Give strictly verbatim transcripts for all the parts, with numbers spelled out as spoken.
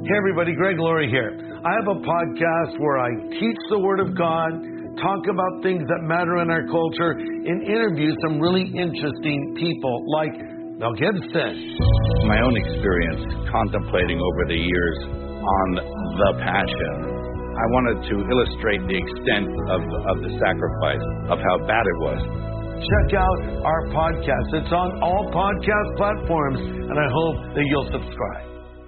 Hey everybody, Greg Laurie here. I have a podcast where I teach the Word of God, talk about things that matter in our culture, and interview some really interesting people like Mel Gibson. My own experience contemplating over the years on the Passion, I wanted to illustrate the extent of, of the sacrifice, of how bad it was. Check out our podcast. It's on all podcast platforms, and I hope that you'll subscribe.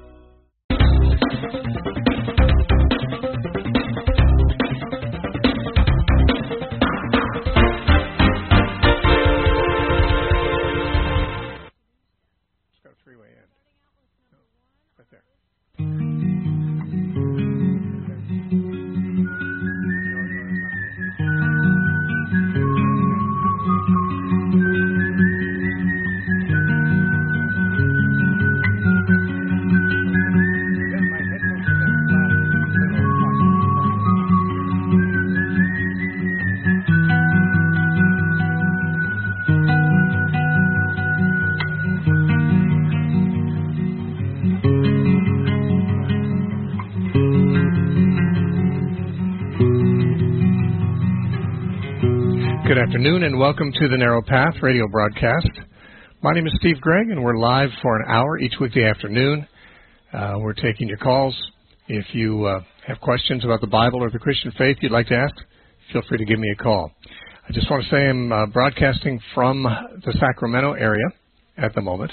Good afternoon and welcome to the Narrow Path radio broadcast. My name is Steve Gregg and we're live for an hour each weekday afternoon. Uh, we're taking your calls. If you uh, have questions about the Bible or the Christian faith you'd like to ask, feel free to give me a call. I just want to say I'm uh, broadcasting from the Sacramento area at the moment.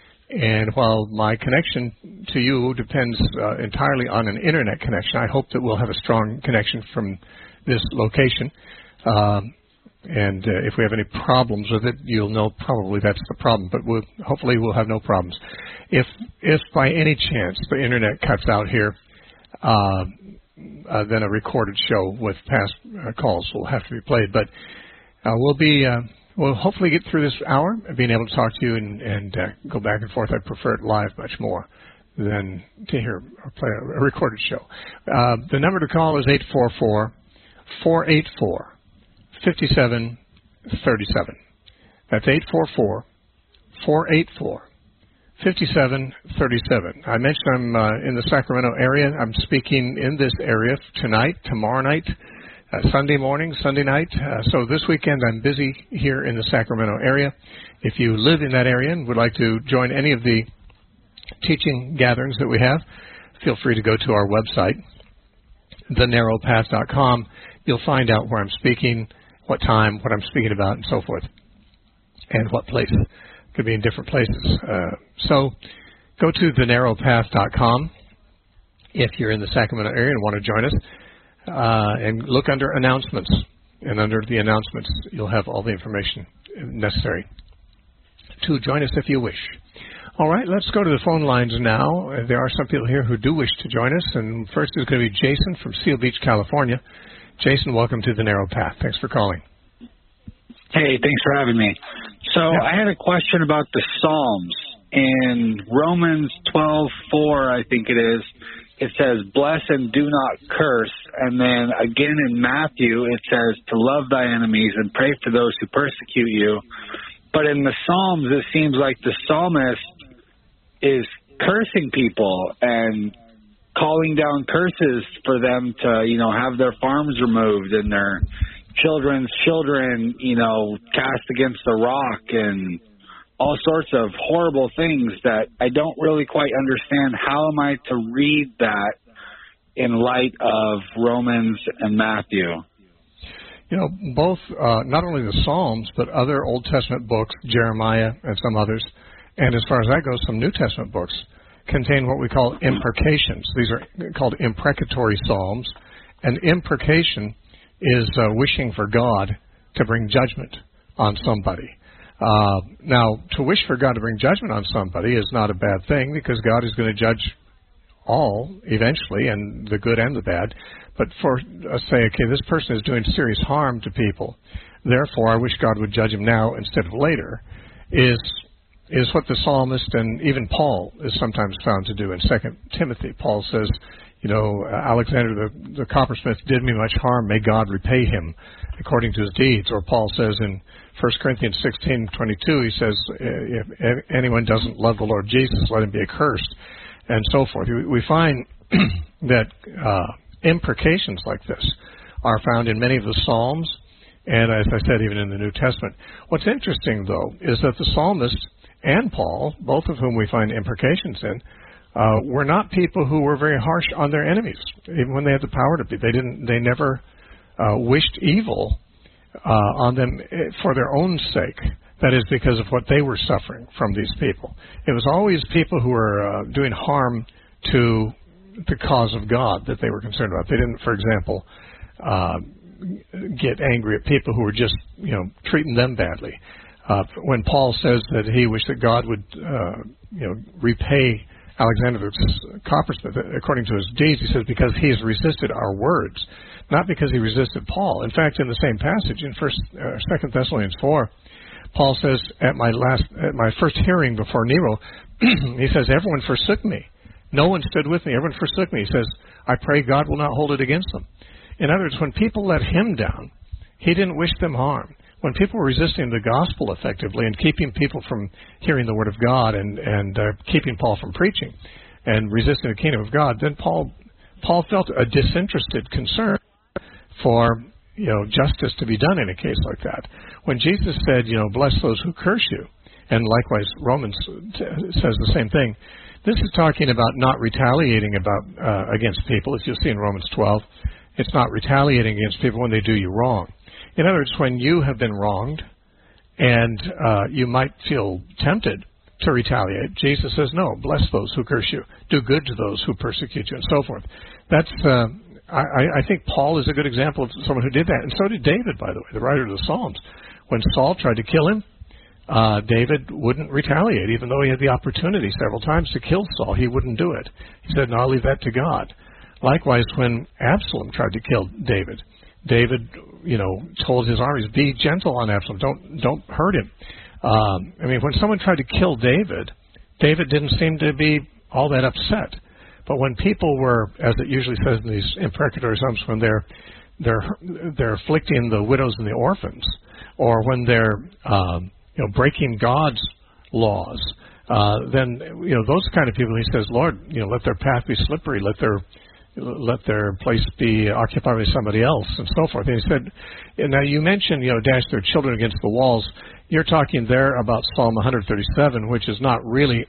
And while my connection to you depends uh, entirely on an internet connection, I hope that we'll have a strong connection from this location. Um, And uh, if we have any problems with it, you'll know probably that's the problem. But we'll, hopefully we'll have no problems. If if by any chance the internet cuts out here, uh, uh, then a recorded show with past uh, calls will have to be played. But uh, we'll be uh, we'll hopefully get through this hour, being able to talk to you and, and uh, go back and forth. I prefer it live much more than to hear or play a, a recorded show. Uh, the number to call is eight four four, four eight four, fifty-seven thirty-seven. That's eight four four, four eight four, fifty-seven thirty-seven. I mentioned I'm uh, in the Sacramento area. I'm speaking in this area tonight, tomorrow night, uh, Sunday morning, Sunday night. Uh, so this weekend I'm busy here in the Sacramento area. If you live in that area and would like to join any of the teaching gatherings that we have, feel free to go to our website, the narrow path dot com. You'll find out where I'm speaking, what time, what I'm speaking about, and so forth, and what place. Could be in different places. Uh, so go to the narrow path dot com if you're in the Sacramento area and want to join us, uh, and look under announcements. And under the announcements, you'll have all the information necessary to join us if you wish. All right, let's go to the phone lines now. Uh, there are some people here who do wish to join us, and first is going to be Jason from Seal Beach, California. Jason, welcome to the Narrow Path. Thanks for calling. Hey, thanks for having me. So yeah. I had a question about the Psalms. In Romans twelve four, I think it is, it says, bless and do not curse. And then again in Matthew, it says to love thy enemies and pray for those who persecute you. But in the Psalms, it seems like the psalmist is cursing people and calling down curses for them to, you know, have their farms removed and their children's children, you know, cast against the rock and all sorts of horrible things that I don't really quite understand. How am I to read that in light of Romans and Matthew? You know, both, uh, not only the Psalms, but other Old Testament books, Jeremiah and some others, and as far as that goes, some New Testament books, contain what we call imprecations. These are called imprecatory psalms. An imprecation is uh, wishing for God to bring judgment on somebody. Uh, now, to wish for God to bring judgment on somebody is not a bad thing because God is going to judge all eventually, and the good and the bad. But for uh, say, okay, this person is doing serious harm to people, therefore I wish God would judge him now instead of later, is is what the psalmist and even Paul is sometimes found to do in Second Timothy. Paul says, you know, Alexander the, the coppersmith did me much harm. May God repay him according to his deeds. Or Paul says in First Corinthians sixteen twenty-two, he says, if anyone doesn't love the Lord Jesus, let him be accursed. and so forth. We, we find that uh, imprecations like this are found in many of the Psalms, and as I said, even in the New Testament. What's interesting, though, is that the psalmist and Paul, both of whom we find imprecations in, uh, were not people who were very harsh on their enemies, even when they had the power to be. They didn't. They never uh, wished evil uh, on them for their own sake. That is because of what they were suffering from these people. It was always people who were uh, doing harm to the cause of God that they were concerned about. They didn't, for example, uh, get angry at people who were just, you know, treating them badly. Uh, when Paul says that he wished that God would, uh, you know, repay Alexander the coppersmith according to his deeds, he says because he has resisted our words, not because he resisted Paul. In fact, in the same passage in First, uh, Second Thessalonians four, Paul says, at my last, at my first hearing before Nero, he says, everyone forsook me. No one stood with me. Everyone forsook me. He says, I pray God will not hold it against them. In other words, when people let him down, he didn't wish them harm. When people were resisting the gospel effectively and keeping people from hearing the word of God and, and uh, keeping Paul from preaching and resisting the kingdom of God, then Paul, Paul felt a disinterested concern for, you know, justice to be done in a case like that. When Jesus said, you know, bless those who curse you, and likewise Romans t- says the same thing, this is talking about not retaliating about uh, against people. If you'll see in Romans twelve, it's not retaliating against people when they do you wrong. In other words, when you have been wronged and uh, you might feel tempted to retaliate, Jesus says, no, bless those who curse you. Do good to those who persecute you, and so forth. That's... Uh, I, I think Paul is a good example of someone who did that. And so did David, by the way, the writer of the Psalms. When Saul tried to kill him, uh, David wouldn't retaliate, even though he had the opportunity several times to kill Saul. He wouldn't do it. He said, no, I'll leave that to God. Likewise, when Absalom tried to kill David, David, you know, told his armies, be gentle on Absalom. Don't, don't hurt him. Um, I mean, when someone tried to kill David, David didn't seem to be all that upset. But when people were, as it usually says in these imprecatory psalms, when they're they're they're afflicting the widows and the orphans, or when they're um, you know breaking God's laws, uh, then you know those kind of people, he says, Lord, you know, let their path be slippery, let their let their place be occupied by somebody else, and so forth. And he said, now you mentioned, you know, dash their children against the walls. You're talking there about Psalm one thirty-seven, which is not really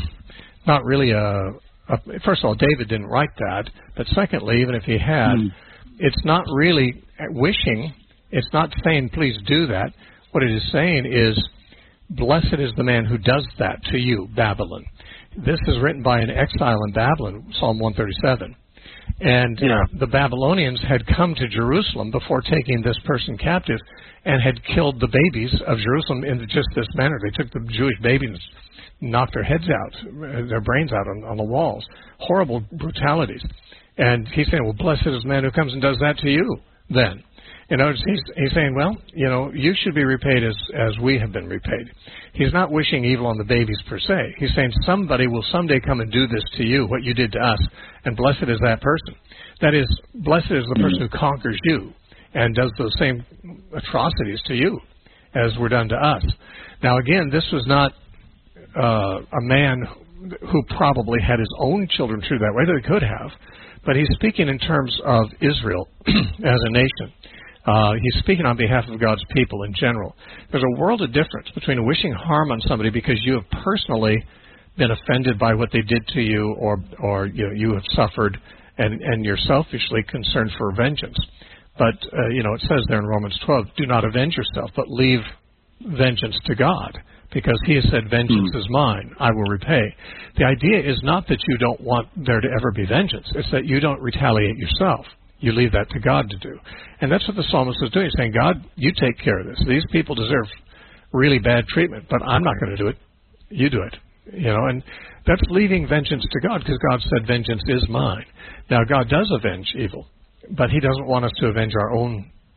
not really a Uh, first of all, David didn't write that, but secondly, even if he had, mm. it's not really wishing, it's not saying, please do that. What it is saying is, blessed is the man who does that to you, Babylon. This is written by an exile in Babylon, Psalm one thirty-seven. And yeah. the Babylonians had come to Jerusalem before taking this person captive and had killed the babies of Jerusalem in just this manner. They took the Jewish babies, knocked their heads out, their brains out on, on the walls. Horrible brutalities. And he's saying, well, blessed is the man who comes and does that to you then. In other words, he's, he's saying, well, you know, you should be repaid as, as we have been repaid. He's not wishing evil on the babies per se. He's saying somebody will someday come and do this to you, what you did to us, and blessed is that person. That is, blessed is the person who conquers you and does those same atrocities to you as were done to us. Now, again, this was not Uh, a man who probably had his own children through that way, that he could have, but he's speaking in terms of Israel as a nation. Uh, he's speaking on behalf of God's people in general. There's a world of difference between wishing harm on somebody because you have personally been offended by what they did to you, or or you know, you have suffered, and, and you're selfishly concerned for vengeance. But uh, you know, it says there in Romans twelve, do not avenge yourself, but leave vengeance to God. Because he has said, vengeance mm. is mine, I will repay. The idea is not that you don't want there to ever be vengeance. It's that you don't retaliate yourself. You leave that to God to do. And that's what the psalmist is doing. He's saying, God, you take care of this. These people deserve really bad treatment, but I'm not going to do it. You do it. You know, and that's leaving vengeance to God, because God said, vengeance is mine. Now, God does avenge evil, but he doesn't want us to avenge our own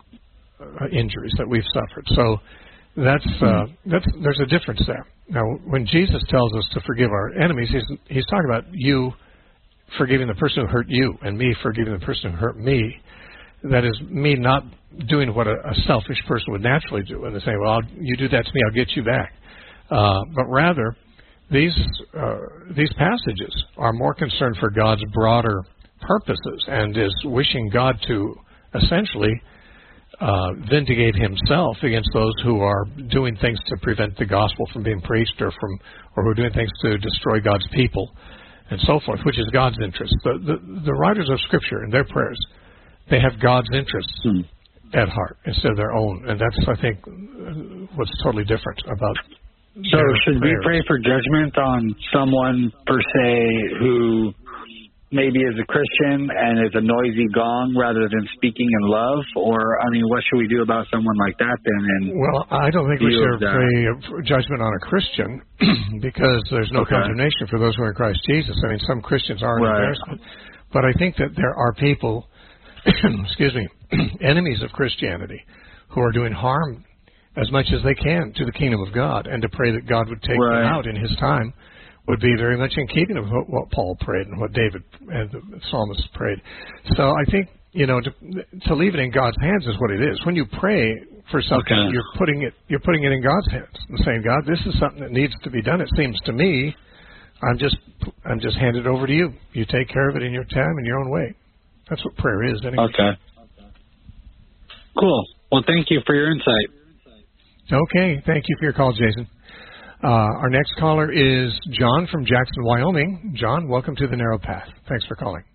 uh, injuries that we've suffered. So, That's uh, that's there's a difference there. Now, when Jesus tells us to forgive our enemies, he's he's talking about you forgiving the person who hurt you, and me forgiving the person who hurt me. That is me not doing what a, a selfish person would naturally do, and they say, "Well, I'll, you do that to me, I'll get you back." Uh, but rather, these uh, these passages are more concerned for God's broader purposes and is wishing God to essentially uh, vindicate himself against those who are doing things to prevent the gospel from being preached or from or who are doing things to destroy God's people and so forth, which is God's interest. The, the, the writers of Scripture in their prayers, they have God's interests hmm. at heart instead of their own. And that's, I think, what's totally different about So should prayers. We pray for judgment on someone, per se, who maybe is a Christian and is a noisy gong rather than speaking in love? Or, I mean, what should we do about someone like that then? And well, I don't think we should pray judgment on a Christian because there's no okay. condemnation for those who are in Christ Jesus. I mean, some Christians are an right. embarrassment. But I think that there are people, excuse me, enemies of Christianity who are doing harm as much as they can to the kingdom of God, and to pray that God would take right. them out in his time would be very much in keeping of what, what Paul prayed and what David and the psalmist prayed. So I think, you know, to, to leave it in God's hands is what it is. When you pray for something, okay. you're putting it you're putting it in God's hands and saying, God, this is something that needs to be done. It seems to me, I'm just I'm just handed over to you. You take care of it in your time and your own way. That's what prayer is, anyway. Okay. Cool. Well, thank you for your insight. Okay. Thank you for your call, Jason. Uh, our next caller is John from Jackson, Wyoming. John, welcome to the Narrow Path. Thanks for calling.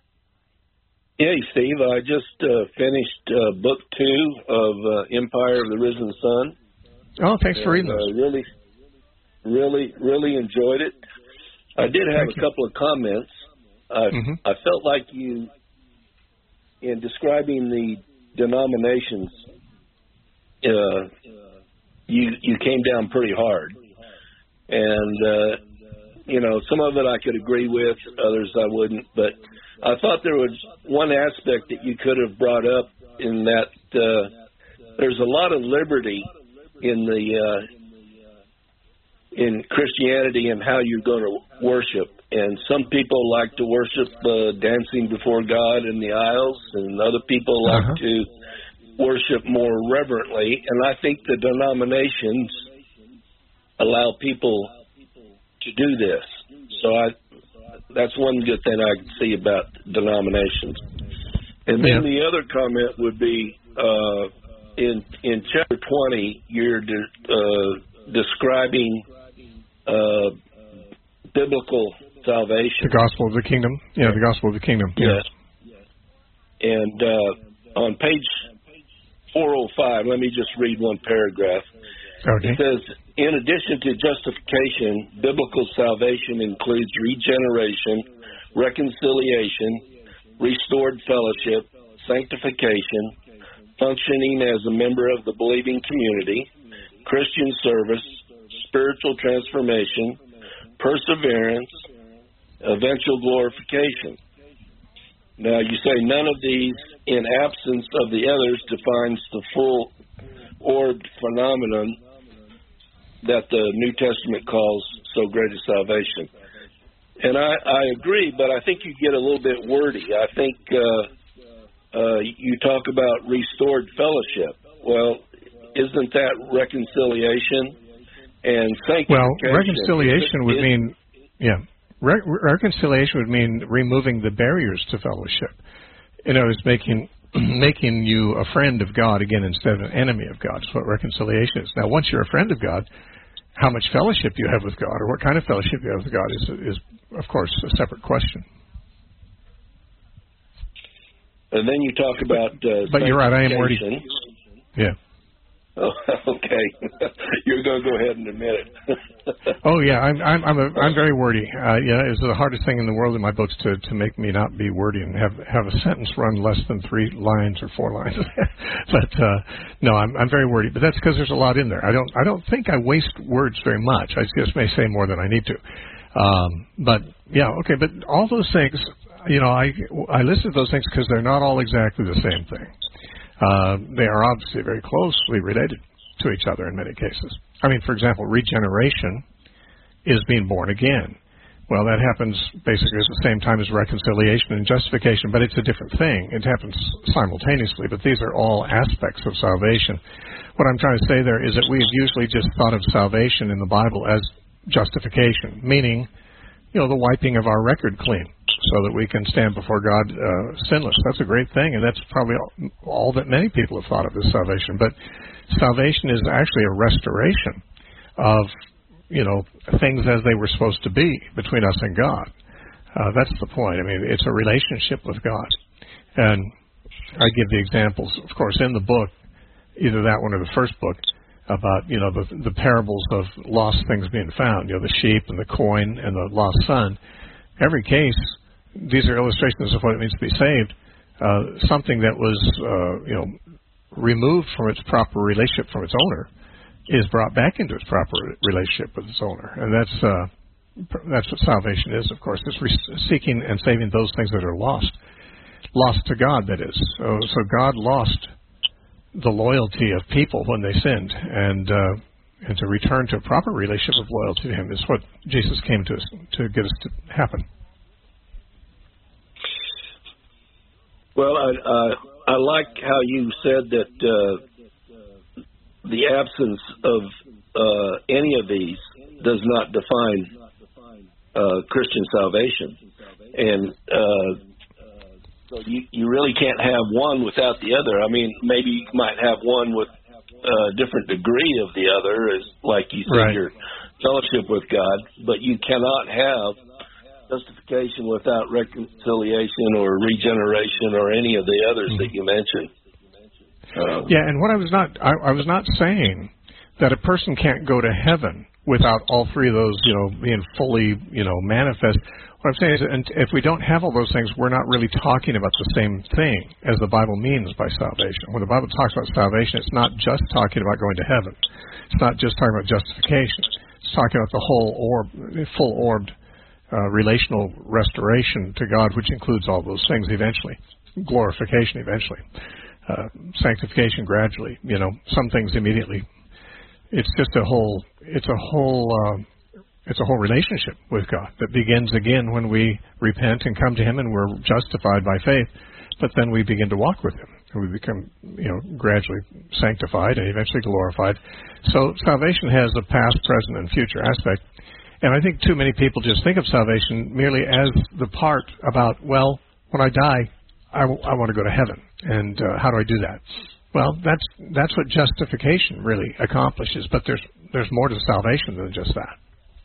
Hey, Steve. I just uh, finished uh, book two of uh, Empire of the Risen Sun. Oh, thanks and, for reading those. Uh, really, really, really enjoyed it. I did have Thank a you. couple of comments. I, mm-hmm. I felt like you, in describing the denominations, uh, you you came down pretty hard. And, uh, you know, some of it I could agree with, others I wouldn't. But I thought there was one aspect that you could have brought up in that uh, there's a lot of liberty in the uh, in Christianity and how you're going to worship. And some people like to worship uh, dancing before God in the aisles, and other people like uh-huh. to worship more reverently. And I think the denominations allow people to do this. So I, that's one good thing I can see about denominations. And then yeah. the other comment would be uh, in in chapter twenty, you're de- uh, describing uh, biblical salvation. The gospel of the kingdom. Yeah, the gospel of the kingdom. Yes. yes. And uh, on page four oh five, let me just read one paragraph. Okay. It says, in addition to justification, biblical salvation includes regeneration, reconciliation, restored fellowship, sanctification, functioning as a member of the believing community, Christian service, spiritual transformation, perseverance, eventual glorification. Now, you say none of these, in absence of the others, defines the full orbed phenomenon that the New Testament calls so great a salvation. And I, I agree, but I think you get a little bit wordy. I think uh, uh, you talk about restored fellowship. Well, isn't that reconciliation and sanctification? Well, reconciliation would it, mean, yeah, Re- reconciliation would mean removing the barriers to fellowship. You know, it's making making you a friend of God again instead of an enemy of God. That's what reconciliation is. Now, once you're a friend of God, how much fellowship you have with God, or what kind of fellowship you have with God, is, is of course, a separate question. And then you talk about uh, but you're right, I am wordy. Yeah. Oh, okay. You're going to go ahead and admit it. oh yeah, I'm I'm I'm, a, I'm very wordy. Uh, yeah, it's the hardest thing in the world in my books to, to make me not be wordy and have have a sentence run less than three lines or four lines. but uh, no, I'm I'm very wordy. But that's because there's a lot in there. I don't I don't think I waste words very much. I just may say more than I need to. Um, but yeah, okay. But all those things, you know, I I listed those things because they're not all exactly the same thing. Uh, they are obviously very closely related to each other in many cases. I mean, for example, regeneration is being born again. Well, that happens basically at the same time as reconciliation and justification, but it's a different thing. It happens simultaneously, but these are all aspects of salvation. What I'm trying to say there is that we have usually just thought of salvation in the Bible as justification, meaning, you know, the wiping of our record clean so that we can stand before God uh, sinless. That's a great thing, and that's probably all, all that many people have thought of as salvation. But salvation is actually a restoration of, you know, things as they were supposed to be between us and God. Uh, that's the point. I mean, it's a relationship with God. And I give the examples, of course, in the book, either that one or the first book, about, you know, the, the parables of lost things being found, you know, the sheep and the coin and the lost son. Every case, these are illustrations of what it means to be saved. Uh, something that was, uh, you know, removed from its proper relationship from its owner is brought back into its proper relationship with its owner. And that's uh, that's what salvation is, of course. It's re- seeking and saving those things that are lost. Lost to God, that is. So, so God lost the loyalty of people when they sinned, and uh, and to return to a proper relationship of loyalty to Him is what Jesus came to us to get us to happen. Well, I uh, I like how you said that uh, the absence of uh, any of these does not define uh, Christian salvation, and uh, so you, you really can't have one without the other. I mean, maybe you might have one with a different degree of the other, as like you said, right. your fellowship with God, but you cannot have justification without reconciliation or regeneration or any of the others mm-hmm. that you mentioned. Uh, yeah, and what I was not, I, I was not saying that a person can't go to heaven without all three of those, you know, being fully, you know, manifest. What I'm saying is, and if we don't have all those things, we're not really talking about the same thing as the Bible means by salvation. When the Bible talks about salvation, it's not just talking about going to heaven. It's not just talking about justification. It's talking about the whole orb, full-orbed uh, relational restoration to God, which includes all those things eventually. Glorification eventually. Uh, sanctification gradually. You know, some things immediately. It's just a whole. It's a whole. Uh, It's a whole relationship with God that begins again when we repent and come to Him and we're justified by faith, but then we begin to walk with Him and we become, you know, gradually sanctified and eventually glorified. So salvation has a past, present, and future aspect. And I think too many people just think of salvation merely as the part about, well, when I die, I, w- I want to go to heaven. And uh, how do I do that? Well, that's that's what justification really accomplishes, but there's there's more to salvation than just that.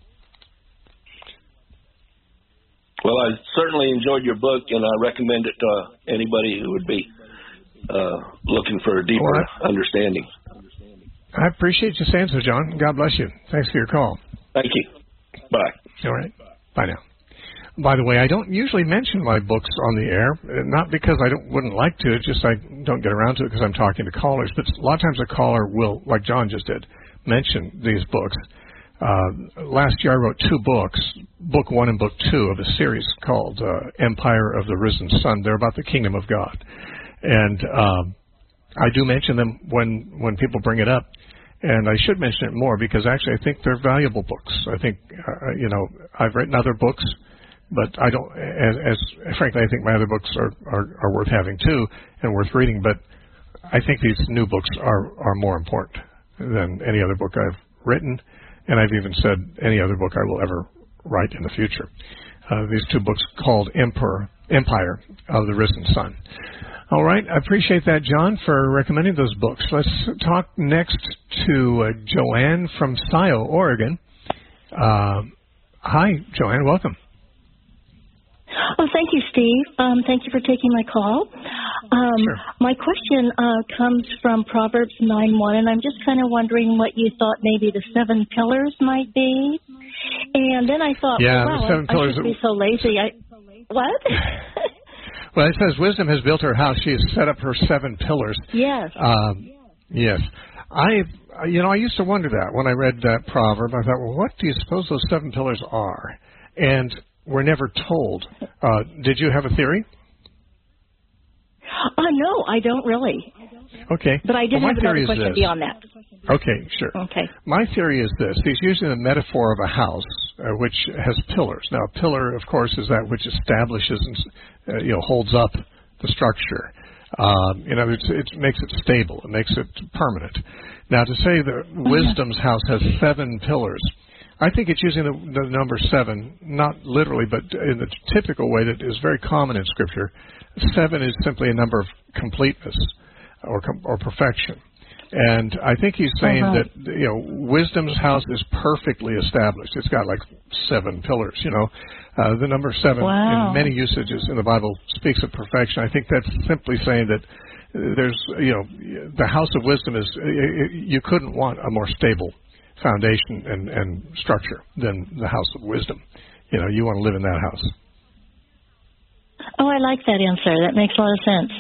Well, I certainly enjoyed your book, and I recommend it to anybody who would be uh, looking for a deeper right. understanding. I appreciate you saying so, John. God bless you. Thanks for your call. Thank you. Bye. All right. Bye now. By the way, I don't usually mention my books on the air, not because I don't, wouldn't like to, it's just I don't get around to it because I'm talking to callers. But a lot of times a caller will, like John just did, mention these books. Uh, last year I wrote two books, book one and book two of a series called uh, Empire of the Risen Sun. They're about the kingdom of God. And um, I do mention them when, when people bring it up. And I should mention it more because actually I think they're valuable books. I think, uh, you know, I've written other books, but I don't, as, as frankly, I think my other books are, are, are worth having too and worth reading. But I think these new books are, are more important than any other book I've written. And I've even said any other book I will ever write in the future. Uh, these two books called Emperor, Empire of the Risen Sun. All right. I appreciate that, John, for recommending those books. Let's talk next to uh, Joanne from Scio, Oregon. Uh, hi, Joanne. Welcome. Oh, thank you, Steve. Um, thank you for taking my call. Um, sure. My question uh, comes from Proverbs nine one, and I'm just kind of wondering what you thought maybe the seven pillars might be. And then I thought, yeah, wow, the seven I, pillars I should be so lazy. I, what? Well, it says wisdom has built her house. She has set up her seven pillars. Yes. Um, yes. I, you know, I used to wonder that when I read that proverb. I thought, well, what do you suppose those seven pillars are? And we're never told. Uh, did you have a theory? Uh, no, I don't really. Okay. But I did well, have another question this. beyond that. Okay, sure. Okay. My theory is this. He's using the metaphor of a house, uh, which has pillars. Now, a pillar, of course, is that which establishes and uh, you know holds up the structure. Um, you know, it's, it makes it stable. It makes it permanent. Now, to say that wisdom's house has seven pillars, I think it's using the, the number seven, not literally, but in the typical way that is very common in Scripture. Seven is simply a number of completeness or or perfection. And I think he's saying uh-huh. that, you know, wisdom's house is perfectly established. It's got like seven pillars, you know. Uh, the number seven wow. in many usages in the Bible speaks of perfection. I think that's simply saying that there's, you know, the house of wisdom is, you couldn't want a more stable foundation and, and structure than the house of wisdom. You know, you want to live in that house. Oh, I like that answer. That makes a lot of sense.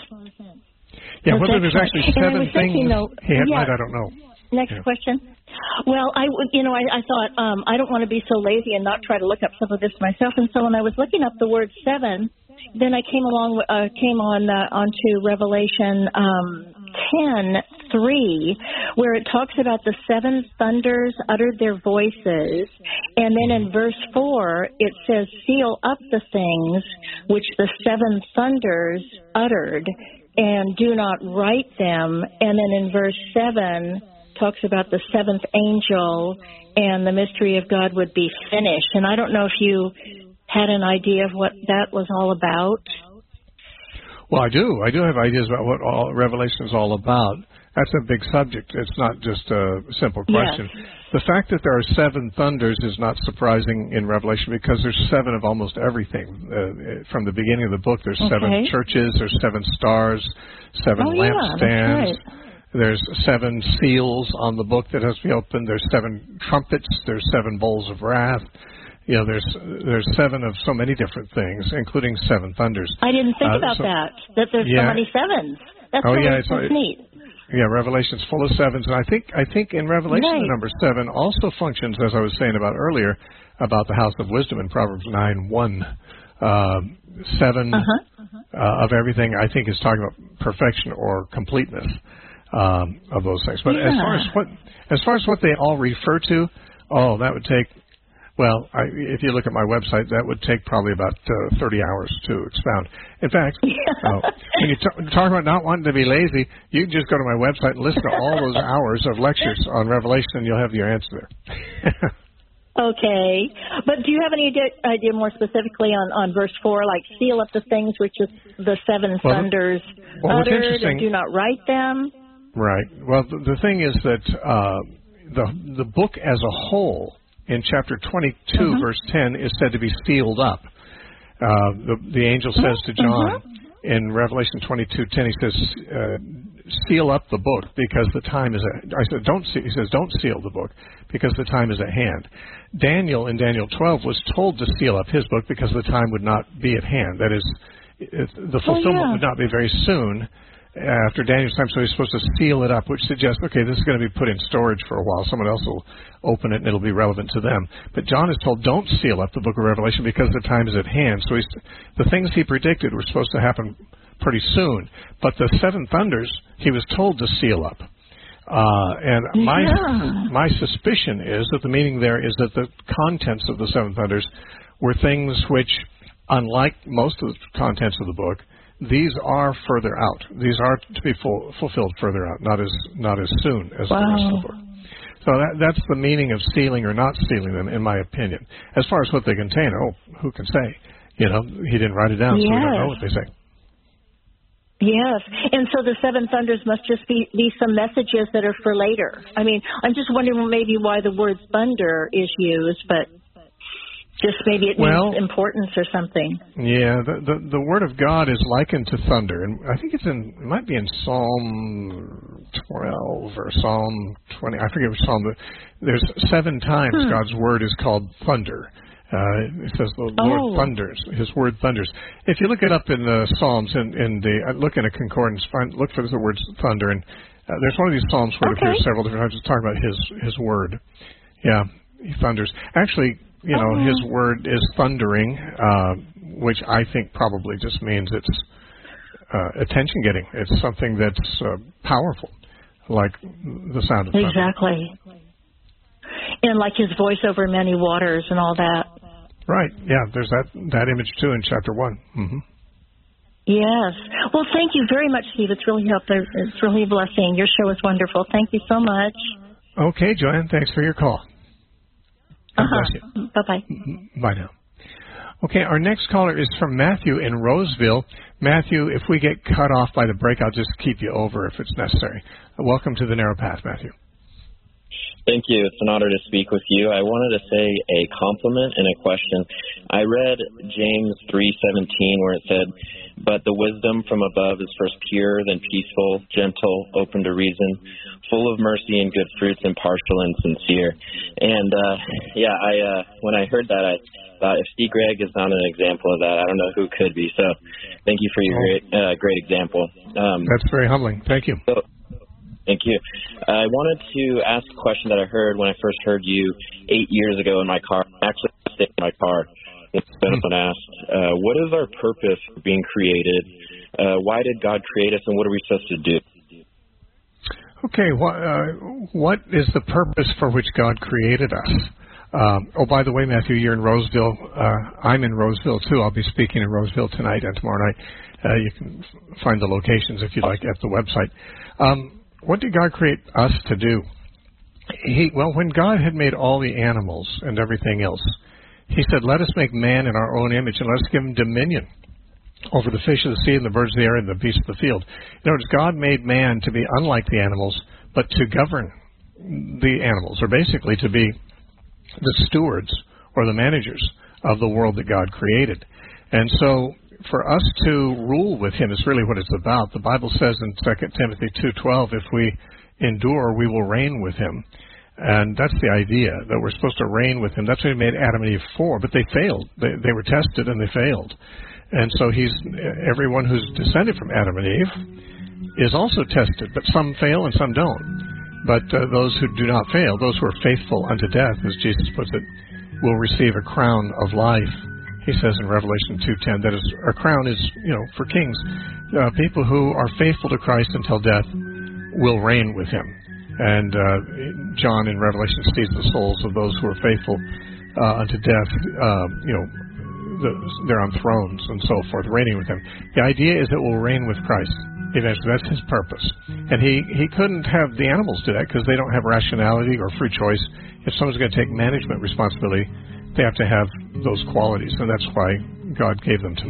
Yeah, That's whether there's excellent. actually seven things thinking, though, he had yeah. might, I don't know. Next yeah. question. Well, I, you know, I, I thought um, I don't want to be so lazy and not try to look up some of this myself. And so when I was looking up the word seven, then I came along, uh, came on uh, onto Revelation um, ten three, where it talks about the seven thunders uttered their voices, and then in verse four it says, "Seal up the things which the seven thunders uttered, and do not write them." And then in verse seven talks about the seventh angel and the mystery of God would be finished. And I don't know if you had an idea of what that was all about. Well, I do. I do have ideas about what all Revelation is all about. That's a big subject. It's not just a simple question. Yes. The fact that there are seven thunders is not surprising in Revelation because there's seven of almost everything. Uh, from the beginning of the book, there's okay. seven churches, there's seven stars, seven oh, lampstands. Yeah, that's right. There's seven seals on the book that has to be opened. There's seven trumpets. There's seven bowls of wrath. You know, there's there's seven of so many different things, including seven thunders. I didn't think uh, about so, that, that there's yeah. so many sevens. That's oh, really yeah, it's, that's neat. Yeah, Revelation's full of sevens. And I think I think in Revelation, right. the number seven also functions, as I was saying about earlier, about the house of wisdom in Proverbs nine one. Uh, seven uh-huh. uh, of everything, I think, is talking about perfection or completeness. Um, of those things, but yeah. as far as what as far as what they all refer to, oh, that would take. Well, I, if you look at my website, that would take probably about uh, thirty hours to expound. In fact, uh, when you t- talk about not wanting to be lazy, you can just go to my website and listen to all those hours of lectures on Revelation, and you'll have your answer there. Okay, but do you have any idea, idea more specifically on, on verse four, like seal up the things which is the seven well, thunders well, uttered, and do not write them? Right. Well, the, the thing is that uh, the the book as a whole in chapter twenty-two, mm-hmm. verse ten, is said to be sealed up. Uh, the, the angel says to John mm-hmm. in Revelation twenty-two ten, he says, uh, "Seal up the book because the time is at." I said, "Don't." He says, "Don't seal the book because the time is at hand." Daniel in Daniel twelve was told to seal up his book because the time would not be at hand. That is, it, the fulfillment oh, yeah. would not be very soon. After Daniel's time, so he's supposed to seal it up, which suggests, okay, this is going to be put in storage for a while. Someone else will open it, and it'll be relevant to them. But John is told, don't seal up the book of Revelation because the time is at hand. So he's, the things he predicted were supposed to happen pretty soon. But the seven thunders, he was told to seal up. Uh, and my yeah. my suspicion is that the meaning there is that the contents of the seven thunders were things which, unlike most of the contents of the book, these are further out. These are to be full, fulfilled further out, not as not as soon as wow. the rest of the book. So that, that's the meaning of sealing or not sealing them, in my opinion. As far as what they contain, oh, who can say? You know, he didn't write it down, yes. so we don't know what they say. Yes, and so the seven thunders must just be, be some messages that are for later. I mean, I'm just wondering maybe why the word thunder is used, but just maybe it well, means importance or something. Yeah, the, the the word of God is likened to thunder, and I think it's in it might be in Psalm twelve or Psalm twenty. I forget which Psalm, but there's seven times hmm. God's word is called thunder. Uh, it says the oh. Lord thunders. His word thunders. If you look it up in the Psalms, in, in the look in a concordance, find, look for the word thunder, and uh, there's one of these Psalms where okay. it appears several different times. It's talking about His His word. Yeah, He thunders. Actually. You know, oh. His word is thundering, uh, which I think probably just means it's uh, attention-getting. It's something that's uh, powerful, like the sound of thunder. Exactly. And like His voice over many waters and all that. Right. Yeah, there's that, that image, too, in chapter one. Mm-hmm. Yes. Well, thank you very much, Steve. It's really helped. It's really a blessing. Your show is wonderful. Thank you so much. Okay, Joanne. Thanks for your call. God uh-huh. bless you. Bye-bye. Bye now. Okay, our next caller is from Matthew in Roseville. Matthew, if we get cut off by the break, I'll just keep you over if it's necessary. Welcome to the Narrow Path, Matthew. Thank you. It's an honor to speak with you. I wanted to say a compliment and a question. I read James three seventeen where it said, "But the wisdom from above is first pure, then peaceful, gentle, open to reason, full of mercy and good fruits, impartial and sincere." And, uh, yeah, I uh, when I heard that, I thought if Steve Gregg is not an example of that, I don't know who could be. So thank you for your great, uh, great example. Um, That's very humbling. Thank you. So, Thank you. I wanted to ask a question that I heard when I first heard you eight years ago in my car. Actually, I stayed in my car. Someone asked, uh, what is our purpose for being created? Uh, why did God create us, and what are we supposed to do? Okay, what, uh, what is the purpose for which God created us? Um, oh, by the way, Matthew, you're in Roseville. Uh, I'm in Roseville, too. I'll be speaking in Roseville tonight and tomorrow night. Uh, you can find the locations, if you like, at the website. Um, What did God create us to do? He, well, when God had made all the animals and everything else, he said, let us make man in our own image and let us give him dominion over the fish of the sea and the birds of the air and the beasts of the field. In other words, God made man to be unlike the animals, but to govern the animals, or basically to be the stewards or the managers of the world that God created. And so for us to rule with him is really what it's about. The Bible says in Second Timothy two twelve, if we endure, we will reign with him. And that's the idea, that we're supposed to reign with him. That's what he made Adam and Eve for, but they failed. They, they were tested and they failed. And so he's everyone who's descended from Adam and Eve is also tested, but some fail and some don't. But uh, those who do not fail, those who are faithful unto death, as Jesus puts it, will receive a crown of life. He says in Revelation two ten that is, a crown is, you know, for kings. Uh, people who are faithful to Christ until death will reign with him. And uh, John in Revelation sees the souls of those who are faithful uh, unto death, uh, you know, the, they're on thrones and so forth, reigning with him. The idea is that we'll reign with Christ eventually. That's his purpose. And he, he couldn't have the animals do that because they don't have rationality or free choice. If someone's going to take management responsibility, they have to have those qualities, and that's why God gave them to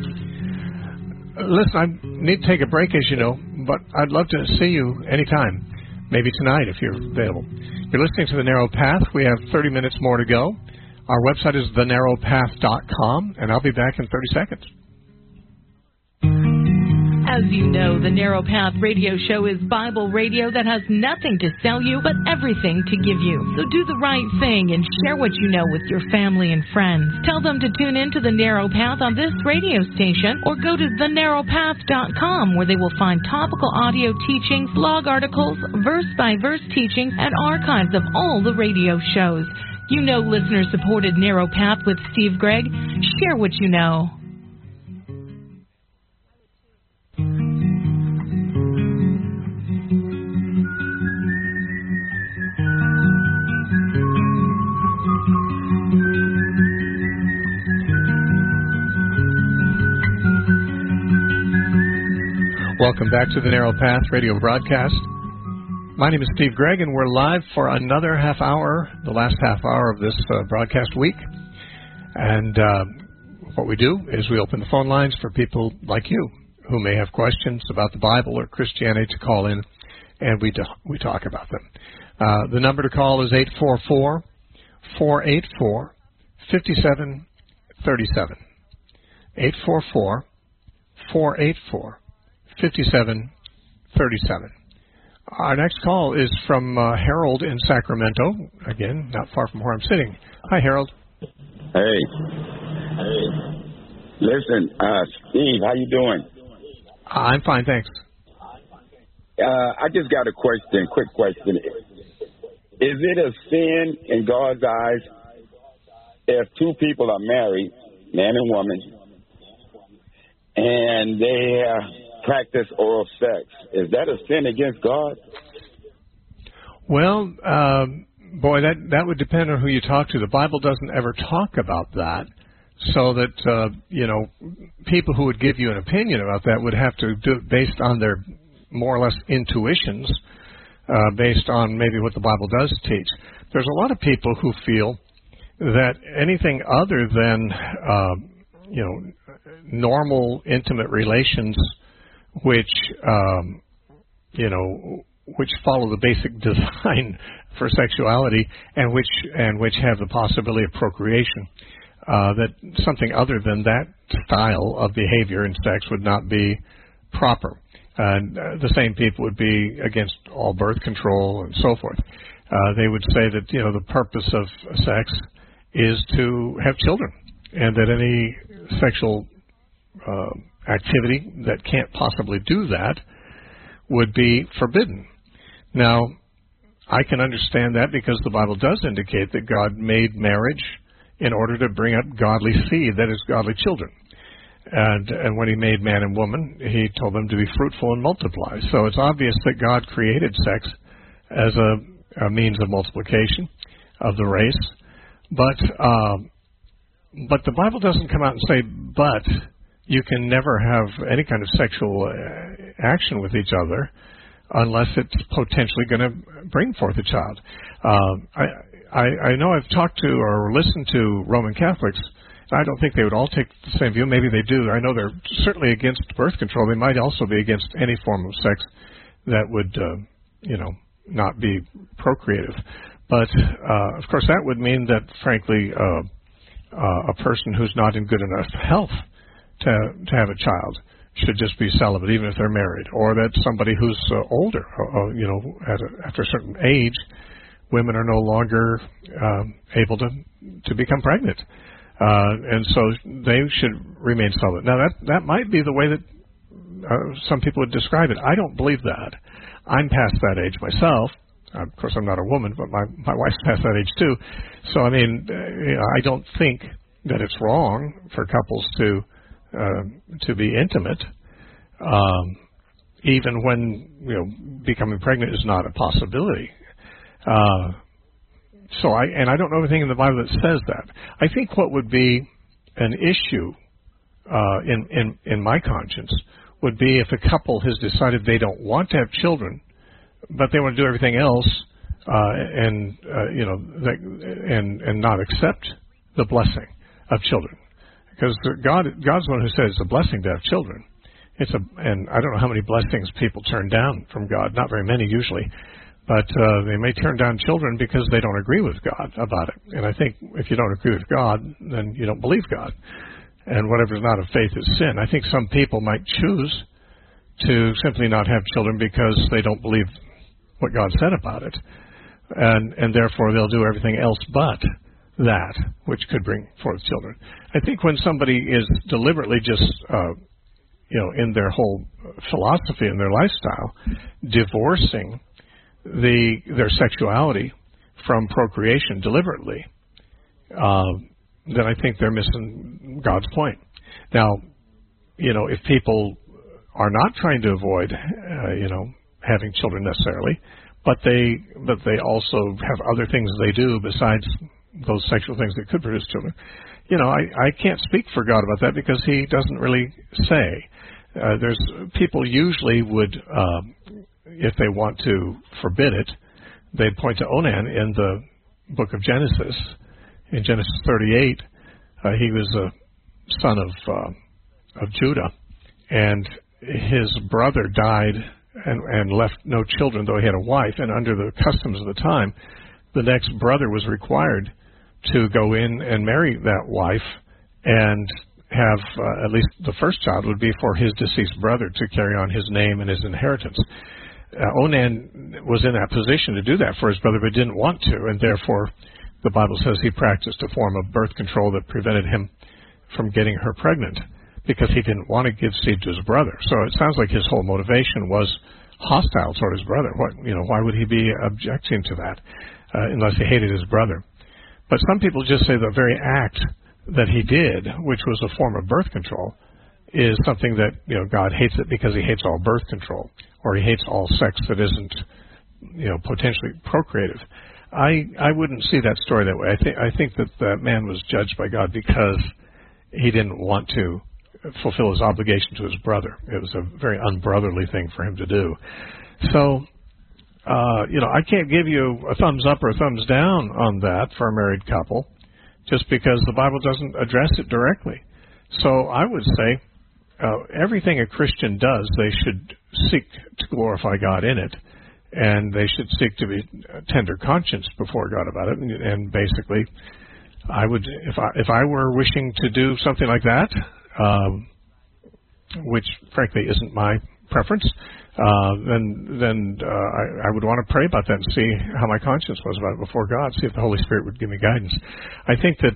man. Listen, I need to take a break, as you know, but I'd love to see you anytime, maybe tonight if you're available. You're listening to The Narrow Path. We have thirty minutes more to go. Our website is the narrow path dot com, and I'll be back in thirty seconds. As you know, the Narrow Path radio show is Bible radio that has nothing to sell you but everything to give you. So do the right thing and share what you know with your family and friends. Tell them to tune in to the Narrow Path on this radio station or go to the narrow path dot com where they will find topical audio teachings, blog articles, verse-by-verse teachings, and archives of all the radio shows. You know listener-supported Narrow Path with Steve Gregg. Share what you know. Welcome back to the Narrow Path radio broadcast. My name is Steve Gregg, and we're live for another half hour, the last half hour of this uh, broadcast week. And uh, what we do is we open the phone lines for people like you who may have questions about the Bible or Christianity to call in, and we do, we talk about them. Uh, the number to call is eight four four, four eight four, five seven three seven. eight four four, four eight four, fifty-seven thirty-seven. Our next call is from uh, Harold in Sacramento. Again, not far from where I'm sitting. Hi, Harold. Hey. Hey. Listen, uh, Steve, how you doing? I'm fine, thanks. Uh, I just got a question, quick question. Is it a sin in God's eyes if two people are married, man and woman, and they uh, practice oral sex? Is that a sin against God? Well, um, boy, that, that would depend on who you talk to. The Bible doesn't ever talk about that, so that, uh, you know, people who would give you an opinion about that would have to do it based on their more or less intuitions, uh, based on maybe what the Bible does teach. There's a lot of people who feel that anything other than, uh, you know, normal intimate relations, which, um, you know, which follow the basic design for sexuality and which and which have the possibility of procreation, uh, that something other than that style of behavior in sex would not be proper. And uh, the same people would be against all birth control and so forth. Uh, they would say that, you know, the purpose of sex is to have children, and that any sexual uh, activity that can't possibly do that would be forbidden. Now, I can understand that because the Bible does indicate that God made marriage in order to bring up godly seed, that is, godly children. And, and when he made man and woman, he told them to be fruitful and multiply. So it's obvious that God created sex as a, a means of multiplication of the race. But um, but the Bible doesn't come out and say, but you can never have any kind of sexual uh, action with each other unless it's potentially going to bring forth a child. Um, I, I, I know I've talked to or listened to Roman Catholics. I don't think they would all take the same view. Maybe they do. I know they're certainly against birth control. They might also be against any form of sex that would, uh, you know, not be procreative. But, uh, of course, that would mean that, frankly, uh, uh, a person who's not in good enough health to to have a child should just be celibate, even if they're married, or that somebody who's uh, older, uh, you know, at a, after a certain age, women are no longer um, able to to become pregnant. Uh, and so they should remain celibate. Now, that, that might be the way that uh, some people would describe it. I don't believe that. I'm past that age myself. Uh, of course, I'm not a woman, but my, my wife's past that age, too. So, I mean, uh, you know, I don't think that it's wrong for couples to uh, to be intimate, um, even when, you know, becoming pregnant is not a possibility. Uh So I and I don't know anything in the Bible that says that. I think what would be an issue uh, in in in my conscience would be if a couple has decided they don't want to have children, but they want to do everything else, uh, and uh, you know, that, and and not accept the blessing of children, because God God's the one who says it's a blessing to have children. It's a and I don't know how many blessings people turn down from God. Not very many usually. But uh, they may turn down children because they don't agree with God about it. And I think if you don't agree with God, then you don't believe God. And whatever is not of faith is sin. I think some people might choose to simply not have children because they don't believe what God said about it. And, and therefore they'll do everything else but that, which could bring forth children. I think when somebody is deliberately just, uh, you know, in their whole philosophy and their lifestyle, divorcing the their sexuality from procreation deliberately, uh, then I think they're missing God's point. Now, you know, if people are not trying to avoid, uh, you know, having children necessarily, but they but they also have other things they do besides those sexual things that could produce children, you know, I, I can't speak for God about that because He doesn't really say. Uh, there's people usually would. Uh, If they want to forbid it, they point to Onan in the book of Genesis. In Genesis thirty-eight, uh, he was a son of uh, of Judah, and his brother died and, and left no children, though he had a wife. And under the customs of the time, the next brother was required to go in and marry that wife, and have uh, at least the first child would be for his deceased brother to carry on his name and his inheritance. Uh, Onan was in that position to do that for his brother, but didn't want to, and therefore the Bible says he practiced a form of birth control that prevented him from getting her pregnant because he didn't want to give seed to his brother. So it sounds like his whole motivation was hostile toward his brother. What, you know, why would he be objecting to that uh, unless he hated his brother? But some people just say the very act that he did, which was a form of birth control, is something that, you know, God hates it because He hates all birth control, or He hates all sex that isn't, you know, potentially procreative. I I wouldn't see that story that way. I think I think that that man was judged by God because he didn't want to fulfill his obligation to his brother. It was a very unbrotherly thing for him to do. So, uh, you know, I can't give you a thumbs up or a thumbs down on that for a married couple. just because the Bible doesn't address it directly. So I would say uh, everything a Christian does, they should seek to glorify God in it, and they should seek to be tender conscience before God about it. And, and basically, I would, if I if I were wishing to do something like that, um, which frankly isn't my preference, uh, then then uh, I, I would want to pray about that and see how my conscience was about it before God, see if the Holy Spirit would give me guidance. I think that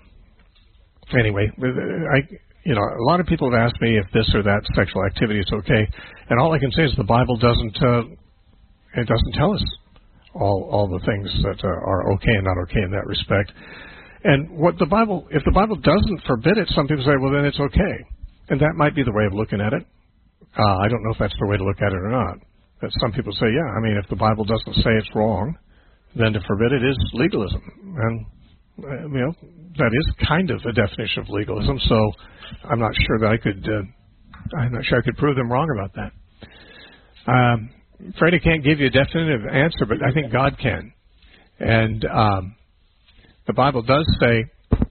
uh, anyway, I you know a lot of people have asked me if this or that sexual activity is okay, and all I can say is the Bible doesn't uh, it doesn't tell us all all the things that uh, are okay and not okay in that respect. And what the Bible, if the Bible doesn't forbid it, some people say, well, then it's okay, and that might be the way of looking at it. Uh, I don't know if that's the way to look at it or not. But some people say, yeah, I mean, if the Bible doesn't say it's wrong, then to forbid it is legalism. And, uh, you know, that is kind of a definition of legalism, so I'm not sure that I could, uh, I'm not sure I could prove them wrong about that. Um, afraid I can't give you a definitive answer, but I think God can. And um, the Bible does say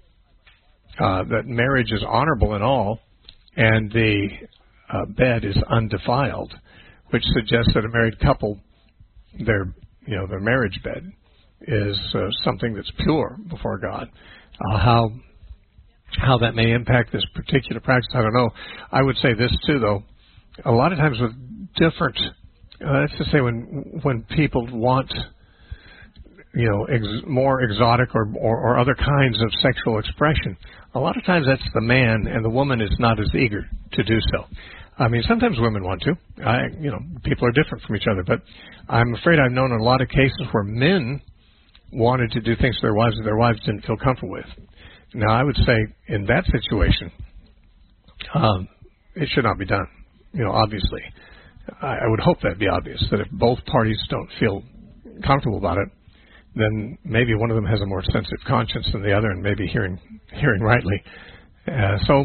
uh, that marriage is honorable in all, and the Uh, bed is undefiled, which suggests that a married couple, their you know their marriage bed is uh, something that's pure before God. Uh, how how that may impact this particular practice, I don't know. I would say this too, though. A lot of times with different, uh, that's to say, when when people want you know ex- more exotic or, or or other kinds of sexual expression, a lot of times that's the man, and the woman is not as eager to do so. I mean, sometimes women want to. I, you know, people are different from each other, but I'm afraid I've known a lot of cases where men wanted to do things to their wives that their wives didn't feel comfortable with. Now, I would say in that situation, um, it should not be done. You know, obviously, I, I would hope that'd be obvious, that if both parties don't feel comfortable about it, then maybe one of them has a more sensitive conscience than the other, and maybe hearing hearing rightly. Uh, so.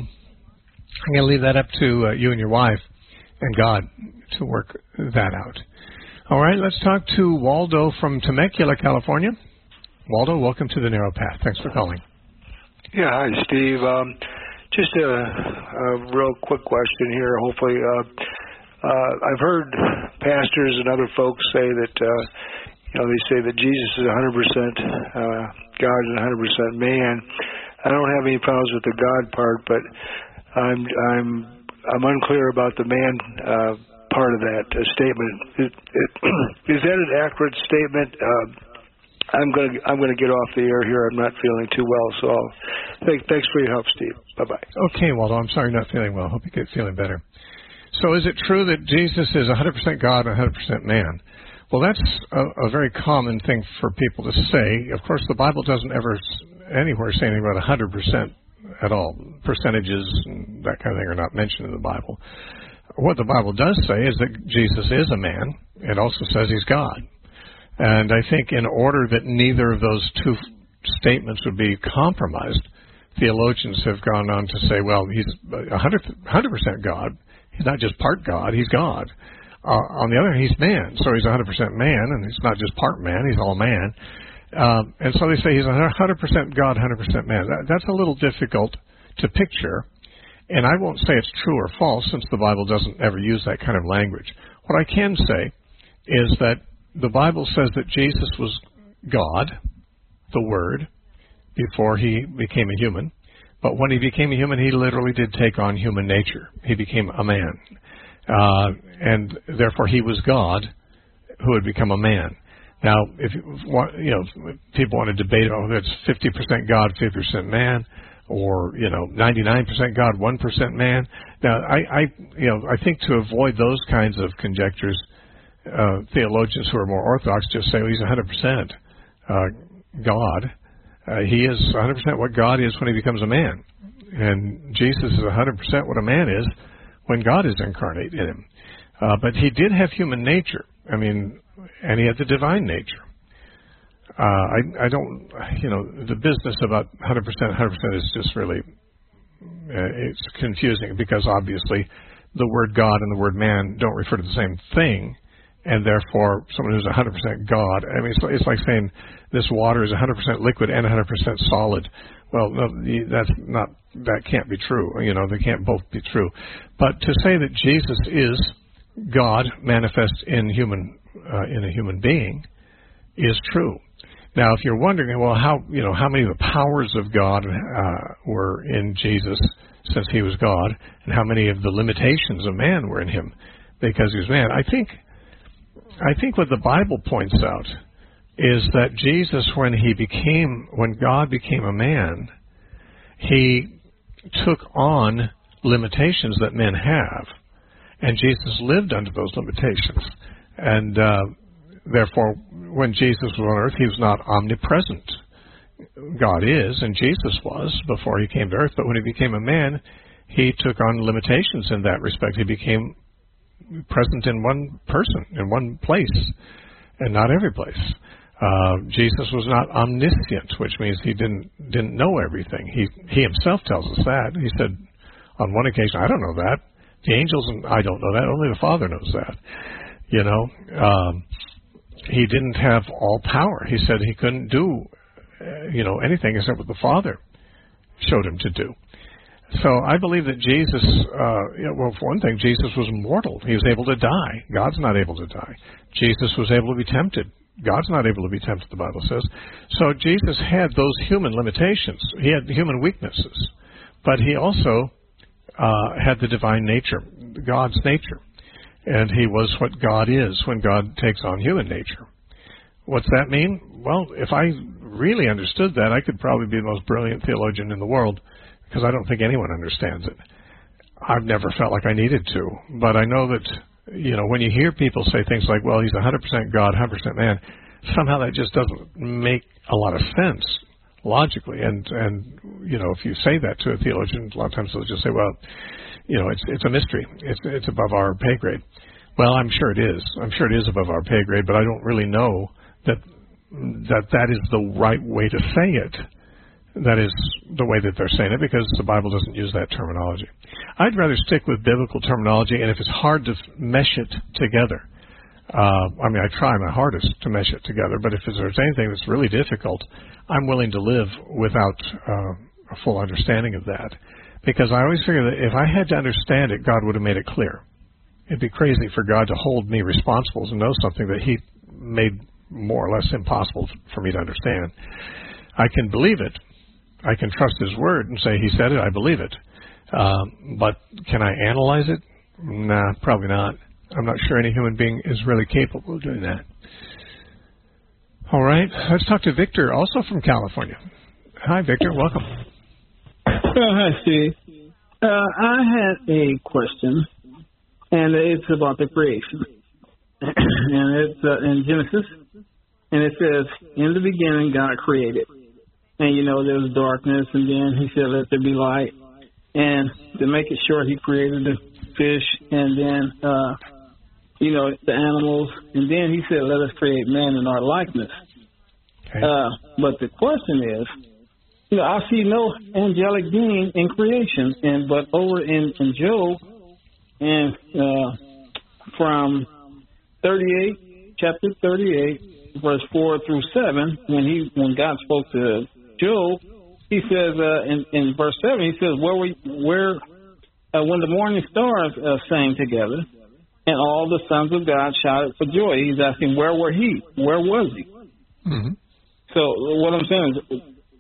I'm going to leave that up to uh, you and your wife and God to work that out. All right, let's talk to Waldo from Temecula, California. Waldo, welcome to the Narrow Path. Thanks for calling. Yeah, hi, Steve. Um, just a, a real quick question here. Hopefully, uh, uh, I've heard pastors and other folks say that, uh, you know, they say that Jesus is one hundred percent uh, God and one hundred percent man. I don't have any problems with the God part, but I'm I'm I'm unclear about the man uh, part of that uh, statement. It, it, is that an accurate statement? Uh, I'm gonna I'm gonna get off the air here. I'm not feeling too well, so I'll, thanks thanks for your help, Steve. Bye bye. Okay, Waldo. I'm sorry you're not feeling well. Hope you get feeling better. So, is it true that Jesus is one hundred percent God and one hundred percent man? Well, that's a, a very common thing for people to say. Of course, the Bible doesn't ever anywhere say anything about one hundred percent. At all. Percentages and that kind of thing are not mentioned in the Bible. What the Bible does say is that Jesus is a man. It also says he's God. And I think in order that neither of those two statements would be compromised, theologians have gone on to say, well, he's one hundred percent God. He's not just part God, he's God. Uh, on the other hand, he's man. So he's one hundred percent man, and he's not just part man, he's all man. Um, and so they say he's one hundred percent God, one hundred percent man. That, that's a little difficult to picture, and I won't say it's true or false since the Bible doesn't ever use that kind of language. What I can say is that the Bible says that Jesus was God, the Word, before he became a human, but when he became a human, he literally did take on human nature. He became a man, uh, and therefore he was God who had become a man. Now, if you know, people want to debate, oh, that's fifty percent God, fifty percent man, or you know, ninety-nine percent God, one percent man. Now, I, I, you know, I think to avoid those kinds of conjectures, uh, theologians who are more orthodox just say, well, he's one hundred percent uh, God. Uh, he is one hundred percent what God is when he becomes a man, and Jesus is one hundred percent what a man is when God is incarnate in him. Uh, but he did have human nature. I mean. And he had the divine nature. Uh, I, I don't, you know, the business about one hundred percent, one hundred percent is just really, uh, it's confusing because obviously the word God and the word man don't refer to the same thing, and therefore someone who's one hundred percent God. I mean, it's, it's like saying this water is one hundred percent liquid and one hundred percent solid. Well, no, that's not, that can't be true. You know, they can't both be true. But to say that Jesus is God manifest in human, uh, in a human being is true. Now, if you're wondering, well, how, you know, how many of the powers of God uh, were in Jesus since he was God, and how many of the limitations of man were in him because he was man, I think, I think what the Bible points out is that Jesus, when he became, when God became a man, he took on limitations that men have, and Jesus lived under those limitations. And uh, therefore, when Jesus was on earth, he was not omnipresent. God is, and Jesus was before he came to earth, but when he became a man, he took on limitations in that respect. He became present in one person, in one place, and not every place. Uh, Jesus was not omniscient, which means he didn't didn't know everything. He he himself tells us that. He said on one occasion, I don't know that. The angels, and I don't know that. Only the Father knows that. You know, um, he didn't have all power. He said he couldn't do, uh, you know, anything except what the Father showed him to do. So I believe that Jesus, uh, you know, well, for one thing, Jesus was mortal. He was able to die. God's not able to die. Jesus was able to be tempted. God's not able to be tempted, the Bible says. So Jesus had those human limitations. He had human weaknesses. But he also uh, had the divine nature, God's nature. And he was what God is when God takes on human nature. What's that mean? Well, if I really understood that, I could probably be the most brilliant theologian in the world, because I don't think anyone understands it. I've never felt like I needed to. But I know that, you know, when you hear people say things like, well, he's one hundred percent God, one hundred percent man, somehow that just doesn't make a lot of sense logically. And, and you know, if you say that to a theologian, a lot of times they'll just say, well, you know, it's it's a mystery. It's it's above our pay grade. Well, I'm sure it is. I'm sure it is above our pay grade, but I don't really know that that that is the right way to say it. That is the way that they're saying it, because the Bible doesn't use that terminology. I'd rather stick with biblical terminology, and if it's hard to mesh it together, uh, I mean, I try my hardest to mesh it together, but if there's anything that's really difficult, I'm willing to live without uh, a full understanding of that. Because I always figure that if I had to understand it, God would have made it clear. It'd be crazy for God to hold me responsible to know something that he made more or less impossible for me to understand. I can believe it. I can trust his word and say he said it, I believe it. Um, but can I analyze it? Nah, probably not. I'm not sure any human being is really capable of doing that. All right, let's talk to Victor, also from California. Hi, Victor. Welcome. Uh, hi, Steve. Uh, I had a question, and it's about the creation. And it's uh, in Genesis, and it says, in the beginning, God created. And, you know, there was darkness, and then he said, let there be light. And to make it short, he created the fish, and then, uh, you know, the animals. And then he said, let us create man in our likeness. Okay. Uh, but the question is, you know, I see no angelic being in creation. And but over in, in Job, and uh, from thirty-eight, chapter thirty-eight, verse four through seven, when he when God spoke to Job, he says uh, in, in verse seven, he says, where we where uh, when the morning stars uh, sang together, and all the sons of God shouted for joy. He's asking, where were he? Where was he? Mm-hmm. So what I'm saying is,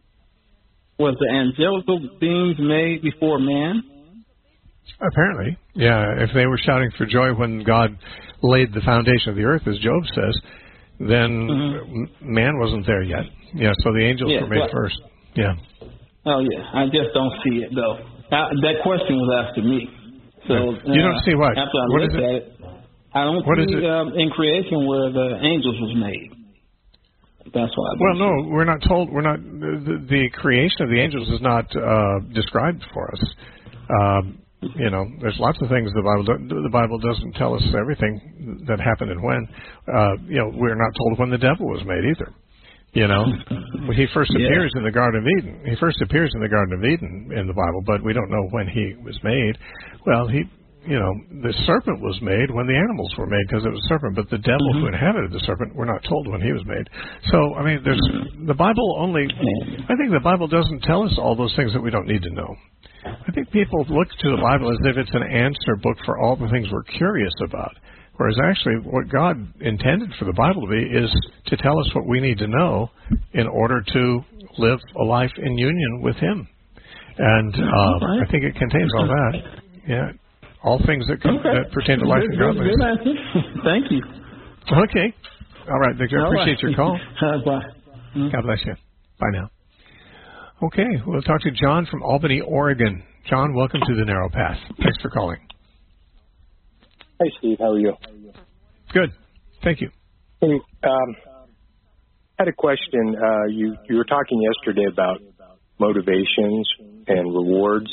was the angelical beings made before man? Apparently, yeah. If they were shouting for joy when God laid the foundation of the earth, as Job says, then mm-hmm. man wasn't there yet. Yeah, so the angels yeah, were made but, first. Yeah. Oh, yeah. I just don't see it, though. I, that question was asked to me. So you don't uh, see what? After I what looked is it? at it, I don't what see is it? Um, in creation where the angels was made. That's why. I well, no, see. we're not told. We're not. The, the creation of the angels is not uh, described for us. Um, you know, there's lots of things the Bible the Bible doesn't tell us everything that happened and when. Uh, you know, we're not told when the devil was made either. You know, he first appears yeah. in the Garden of Eden. He first appears in the Garden of Eden in the Bible, but we don't know when he was made. Well, he you know, the serpent was made when the animals were made because it was a serpent, but the devil mm-hmm. who inhabited the serpent, we're not told when he was made. So, I mean, there's the Bible only, I think the Bible doesn't tell us all those things that we don't need to know. I think people look to the Bible as if it's an answer book for all the things we're curious about, whereas actually what God intended for the Bible to be is to tell us what we need to know in order to live a life in union with Him. And uh, right. I think it contains all that. Yeah, all things that, can, okay. that pertain to life and godliness. Thank you. Okay. All right, Victor. I appreciate right. your call. Uh, bye. God bless you. Bye now. Okay, we'll talk to John from Albany, Oregon. John, welcome to the Narrow Path. Thanks for calling. Hey, Steve. How are you? Good. Thank you. Hey, um, I had a question. Uh, you, you were talking yesterday about motivations and rewards.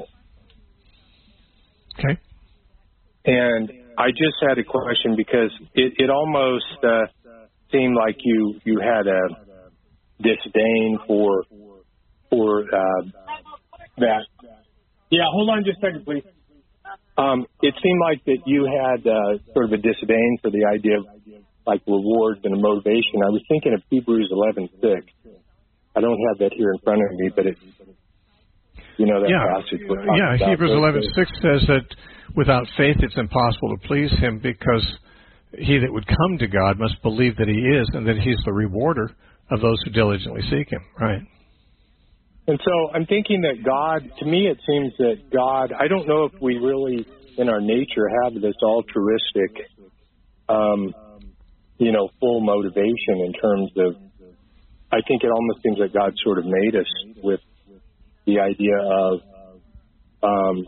Okay. And I just had a question because it, it almost uh, seemed like you, you had a disdain for for uh, that. Yeah, hold on just a second, please. Um, it seemed like that you had uh, sort of a disdain for the idea of like rewards and a motivation. I was thinking of Hebrews eleven six. I don't have that here in front of me, but it's, you know, that yeah. passage. Yeah, Hebrews eleven six says that without faith it's impossible to please Him because he that would come to God must believe that He is and that He's the rewarder of those who diligently seek Him. Right. And so I'm thinking that God, to me it seems that God, I don't know if we really in our nature have this altruistic, um, you know, full motivation in terms of, I think it almost seems like God sort of made us with the idea of um,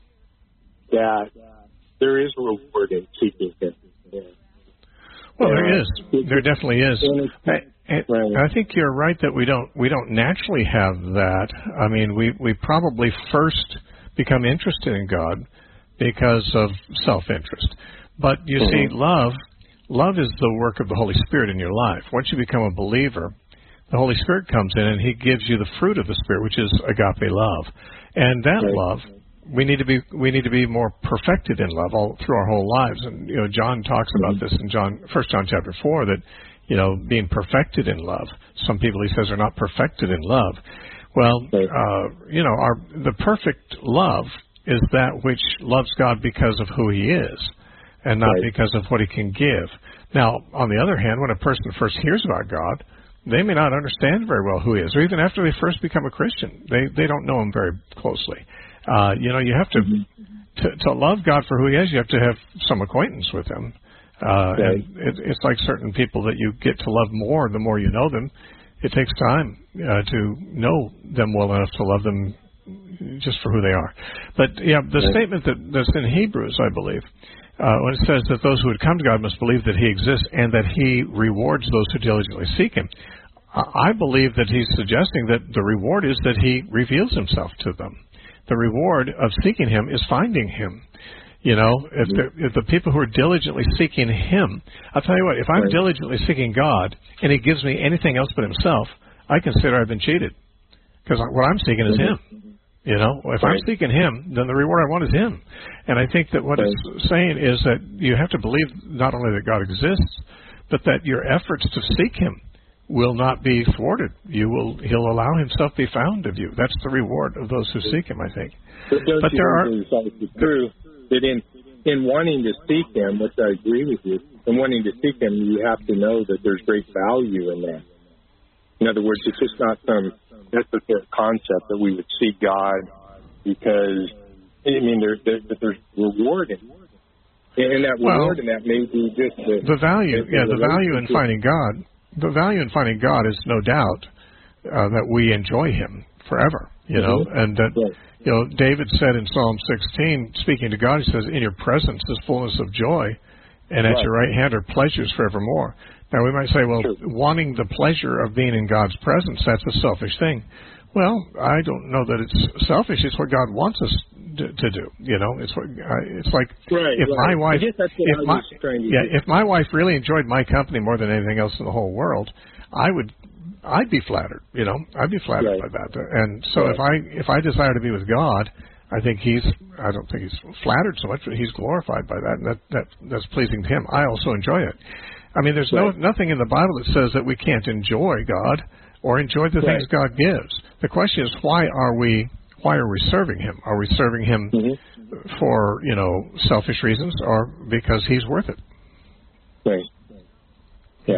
that there is a reward in seeking Him. Yeah. Well, there is. There definitely is. I, I think you're right that we don't we don't naturally have that. I mean, we we probably first become interested in God because of self-interest. But you mm-hmm. see, love love is the work of the Holy Spirit in your life. Once you become a believer, the Holy Spirit comes in and He gives you the fruit of the Spirit, which is agape love. And that right. love, we need to be we need to be more perfected in love all through our whole lives. And you know, John talks about this in John First John chapter four that you know being perfected in love. Some people, he says, are not perfected in love. Well, uh, you know, our the perfect love is that which loves God because of who He is, and not right. because of what He can give. Now, on the other hand, when a person first hears about God, they may not understand very well who He is, or even after they first become a Christian, they they don't know Him very closely. Uh, you know, you have to, mm-hmm. to to love God for who He is. You have to have some acquaintance with Him. Uh, right. And it, it's like certain people that you get to love more the more you know them. It takes time uh, to know them well enough to love them just for who they are. But yeah, the right. statement that, that's in Hebrews, I believe, uh, when it says that those who would come to God must believe that He exists and that He rewards those who diligently seek Him. I believe that he's suggesting that the reward is that He reveals Himself to them. The reward of seeking Him is finding Him. You know, if the, if the people who are diligently seeking Him, I'll tell you what, if I'm right. diligently seeking God and He gives me anything else but Himself, I consider I've been cheated. Because what I'm seeking is Him. You know, if right. I'm seeking Him, then the reward I want is Him. And I think that what right. it's saying is that you have to believe not only that God exists, but that your efforts to seek Him will not be thwarted. You will, He'll allow Himself to be found of you. That's the reward of those who seek Him, I think. But, but there are it's true that in in wanting to seek Him, which I agree with you, in wanting to seek Him, you have to know that there's great value in that. In other words, it's just not some esoteric concept that we would seek God because I mean there, there there's reward in it. And that reward well, in that may be just the, the value. The, yeah, the value in finding God. The value in finding God is no doubt uh, that we enjoy Him forever, you know, mm-hmm. and that, right. you know, David said in Psalm sixteen, speaking to God, he says, in your presence is fullness of joy, and at right. your right hand are pleasures forevermore. Now, we might say, well, True. wanting the pleasure of being in God's presence, that's a selfish thing. Well, I don't know that it's selfish. It's what God wants us to, to do. You know, it's what uh, it's like. Right, if right. my wife, I guess that's what if I my, was trying to yeah, do. if my wife really enjoyed my company more than anything else in the whole world, I would, I'd be flattered. You know, I'd be flattered right. by that. And so right. if I if I desire to be with God, I think he's, I don't think he's flattered so much, but he's glorified by that, and that, that that's pleasing to him. I also enjoy it. I mean, there's right. no nothing in the Bible that says that we can't enjoy God or enjoy the right. things God gives. The question is, why are we why are we serving Him? Are we serving Him mm-hmm. for, you know, selfish reasons, or because He's worth it? Right. Yeah.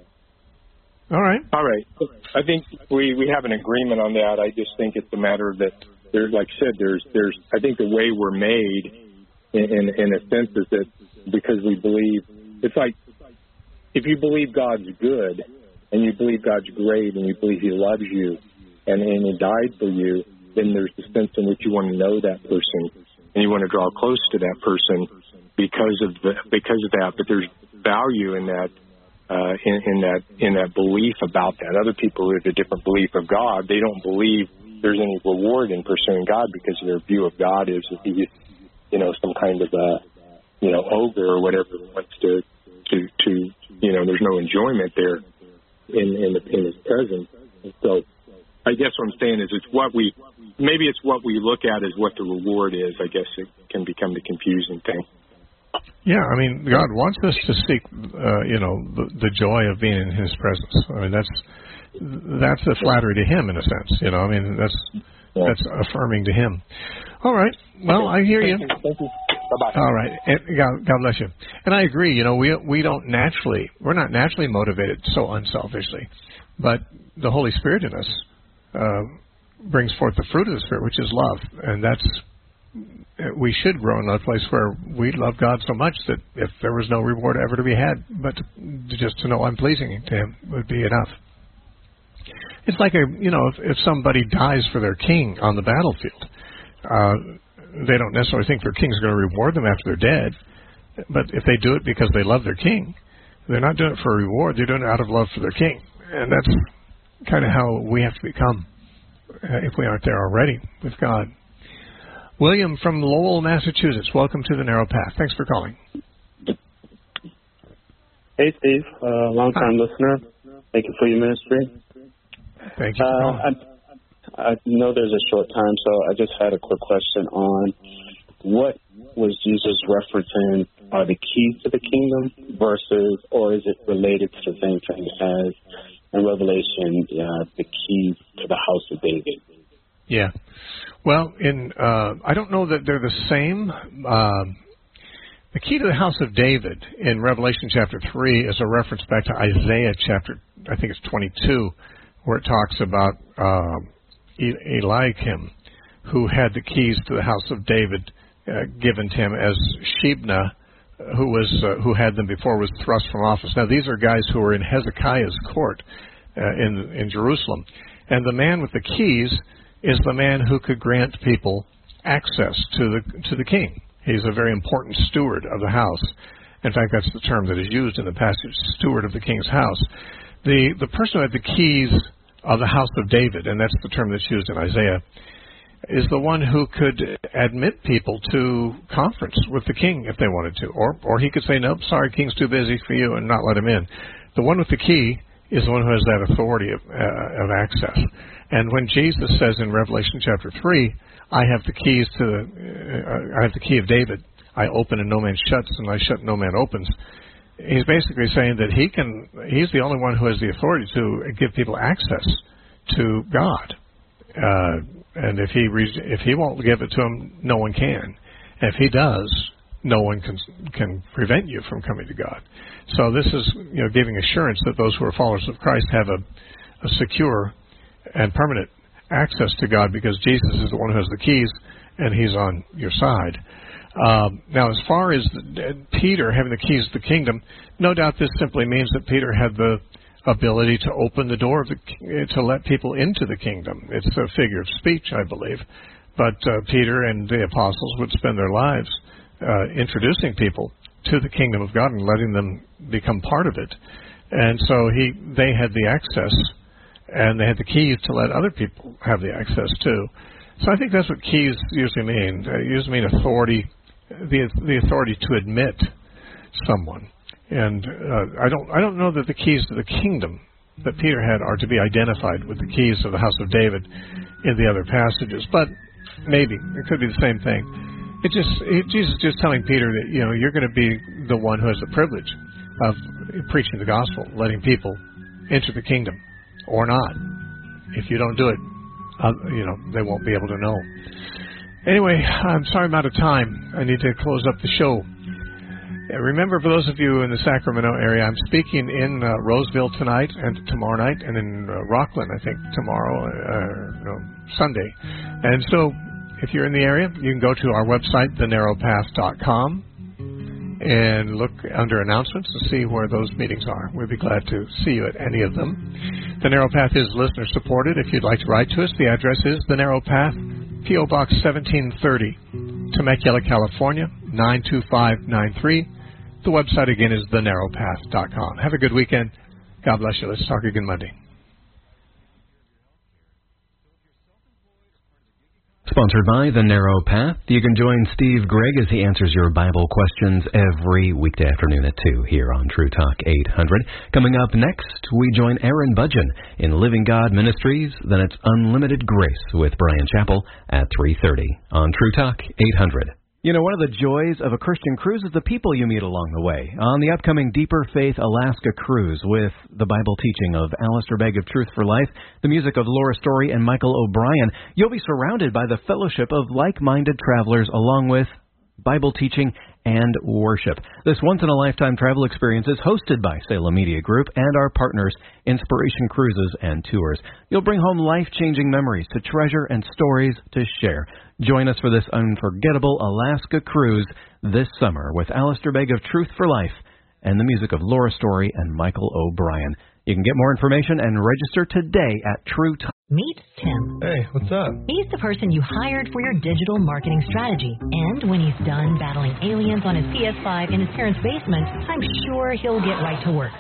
All right. All right. I think we, we have an agreement on that. I just think it's a matter of that. There's, like I said, there's there's. I think the way we're made, in, in in a sense, is that because we believe. It's like if you believe God's good, and you believe God's great, and you believe He loves you, and, and He died for you, then there's the sense in which you want to know that person, and you want to draw close to that person because of the because of that. But there's value in that. Uh, in, in that in that belief about that. Other people who have a different belief of God, they don't believe there's any reward in pursuing God because their view of God is that He's, you know, some kind of a, you know, ogre or whatever wants to, to, to you know, there's no enjoyment there in in, the, in His presence. And so, I guess what I'm saying is it's what we, maybe it's what we look at as what the reward is. I guess it can become the confusing thing. Yeah, I mean, God wants us to seek, uh, you know, the, the joy of being in His presence. I mean, that's that's a flattery to Him in a sense. You know, I mean, that's yeah. that's affirming to Him. All right. Well, I hear you. Thank you. Thank you. Bye-bye. All right. And God, God bless you. And I agree. You know, we we don't naturally, we're not naturally motivated so unselfishly, but the Holy Spirit in us uh, brings forth the fruit of the Spirit, which is love, and that's. We should grow in a place where we love God so much that if there was no reward ever to be had, but to, just to know I'm pleasing to Him would be enough. It's like a, you know, if, if somebody dies for their king on the battlefield, uh, they don't necessarily think their king's going to reward them after they're dead. But if they do it because they love their king, they're not doing it for a reward. They're doing it out of love for their king, and that's kind of how we have to become uh, if we aren't there already with God. William from Lowell, Massachusetts. Welcome to the Narrow Path. Thanks for calling. Hey, Steve. Uh, long-time Hi. listener. Thank you for your ministry. Thank you. Uh, I, I know there's a short time, so I just had a quick question on what was Jesus referencing are the keys to the kingdom versus, or is it related to the same thing as in Revelation, uh, the keys to the house of David? Yeah. Well, in uh, I don't know that they're the same. Uh, the key to the house of David in Revelation chapter three is a reference back to Isaiah chapter, I think it's twenty-two, where it talks about uh, Eliakim, who had the keys to the house of David uh, given to him, as Shebna, who was uh, who had them before, was thrust from office. Now, these are guys who were in Hezekiah's court uh, in in Jerusalem, and the man with the keys is the man who could grant people access to the to the king. He's a very important steward of the house. In fact, that's the term that is used in the passage, steward of the king's house. The the person who had the keys of the house of David, and that's the term that's used in Isaiah, is the one who could admit people to conference with the king if they wanted to. Or or he could say, nope, sorry, king's too busy for you, and not let him in. The one with the key is the one who has that authority of, uh, of access. And when Jesus says in Revelation chapter three, I have the keys to the, uh, I have the key of David, I open and no man shuts, and I shut and no man opens, he's basically saying that he can, he's the only one who has the authority to give people access to God. Uh, and if he re- if he won't give it to them, no one can. And if he does, no one can can prevent you from coming to God. So this is, you know, giving assurance that those who are followers of Christ have a, a secure and permanent access to God, because Jesus is the one who has the keys, and He's on your side. Um, now, as far as the, Peter having the keys to the kingdom, no doubt this simply means that Peter had the ability to open the door of the, to let people into the kingdom. It's a figure of speech, I believe. But uh, Peter and the apostles would spend their lives uh, introducing people to the kingdom of God and letting them become part of it. And so he, they had the access, and they had the keys to let other people have the access too. So I think that's what keys usually mean. They usually mean authority, the the authority to admit someone. And uh, I don't I don't know that the keys to the kingdom that Peter had are to be identified with the keys of the house of David in the other passages. But Maybe. It could be the same thing. It just it, Jesus is just telling Peter that, you know, you're going to be the one who has the privilege of preaching the gospel, letting people enter the kingdom, or not. If you don't do it, uh, you know, they won't be able to know. Anyway, I'm sorry I'm out of time. I need to close up the show. Remember, for those of you in the Sacramento area, I'm speaking in uh, Roseville tonight and tomorrow night, and in uh, Rockland, I think, tomorrow, uh, no, Sunday. And so, if you're in the area, you can go to our website, the narrow path dot com, and look under announcements to see where those meetings are. We'd be glad to see you at any of them. The Narrow Path is listener-supported. If you'd like to write to us, the address is The Narrow Path, P O Box seventeen thirty, Temecula, California, nine two five nine three. The website, again, is the narrow path dot com. Have a good weekend. God bless you. Let's talk again Monday. Sponsored by The Narrow Path. You can join Steve Gregg as he answers your Bible questions every weekday afternoon at two here on True Talk eight hundred. Coming up next, we join Aaron Budgen in Living God Ministries. Then it's Unlimited Grace with Brian Chappell at three thirty on True Talk eight hundred. You know, one of the joys of a Christian cruise is the people you meet along the way. On the upcoming Deeper Faith Alaska cruise with the Bible teaching of Alistair Begg of Truth for Life, the music of Laura Story and Michael O'Brien, you'll be surrounded by the fellowship of like-minded travelers along with Bible teaching and worship. This once-in-a-lifetime travel experience is hosted by Salem Media Group and our partners, Inspiration Cruises and Tours. You'll bring home life-changing memories to treasure and stories to share. Join us for this unforgettable Alaska cruise this summer with Alistair Begg of Truth for Life and the music of Laura Story and Michael O'Brien. You can get more information and register today at True Talk. Meet Tim. Hey, what's up? He's the person you hired for your digital marketing strategy. And when he's done battling aliens on his P S five in his parents' basement, I'm sure he'll get right to work.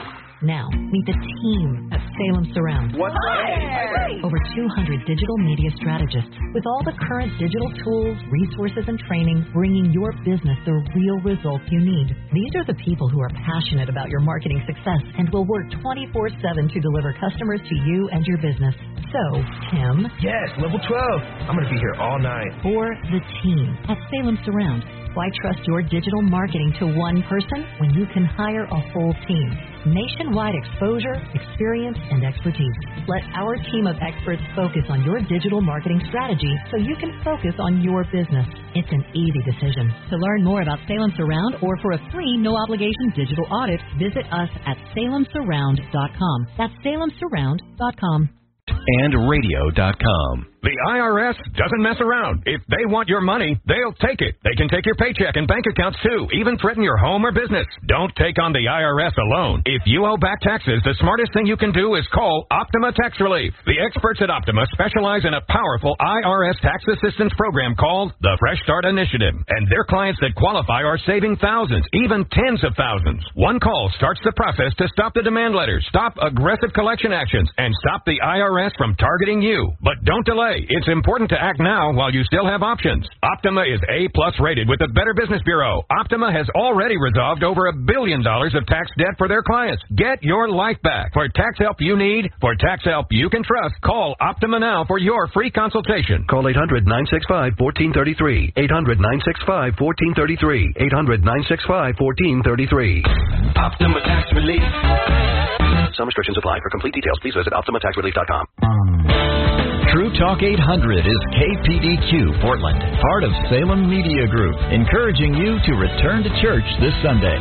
Now, meet the team at Salem Surround. What's up? Over two hundred digital media strategists with all the current digital tools, resources, and training, bringing your business the real results you need. These are the people who are passionate about your marketing success and will work twenty-four seven to deliver customers to you and your business. So, Tim. Yes, level twelve. I'm going to be here all night. For the team at Salem Surround. Why trust your digital marketing to one person when you can hire a whole team? Nationwide exposure, experience, and expertise. Let our team of experts focus on your digital marketing strategy so you can focus on your business. It's an easy decision. To learn more about Salem Surround or for a free, no-obligation digital audit, visit us at salem surround dot com. That's salem surround dot com. And radio dot com. The I R S doesn't mess around. If they want your money, they'll take it. They can take your paycheck and bank accounts, too, even threaten your home or business. Don't take on the I R S alone. If you owe back taxes, the smartest thing you can do is call Optima Tax Relief. The experts at Optima specialize in a powerful I R S tax assistance program called the Fresh Start Initiative. And their clients that qualify are saving thousands, even tens of thousands. One call starts the process to stop the demand letters, stop aggressive collection actions, and stop the I R S from targeting you. But don't delay. It's important to act now while you still have options. Optima is A plus rated with the Better Business Bureau. Optima has already resolved over a billion dollars of tax debt for their clients. Get your life back. For tax help you need, for tax help you can trust, call Optima now for your free consultation. Call eight hundred, nine six five, one four three three. eight hundred, nine six five, one four three three. eight hundred, nine six five, one four three three. Optima Tax Relief. Some restrictions apply. For complete details, please visit optima tax relief dot com. True Talk eight hundred is K P D Q Portland, part of Salem Media Group, encouraging you to return to church this Sunday.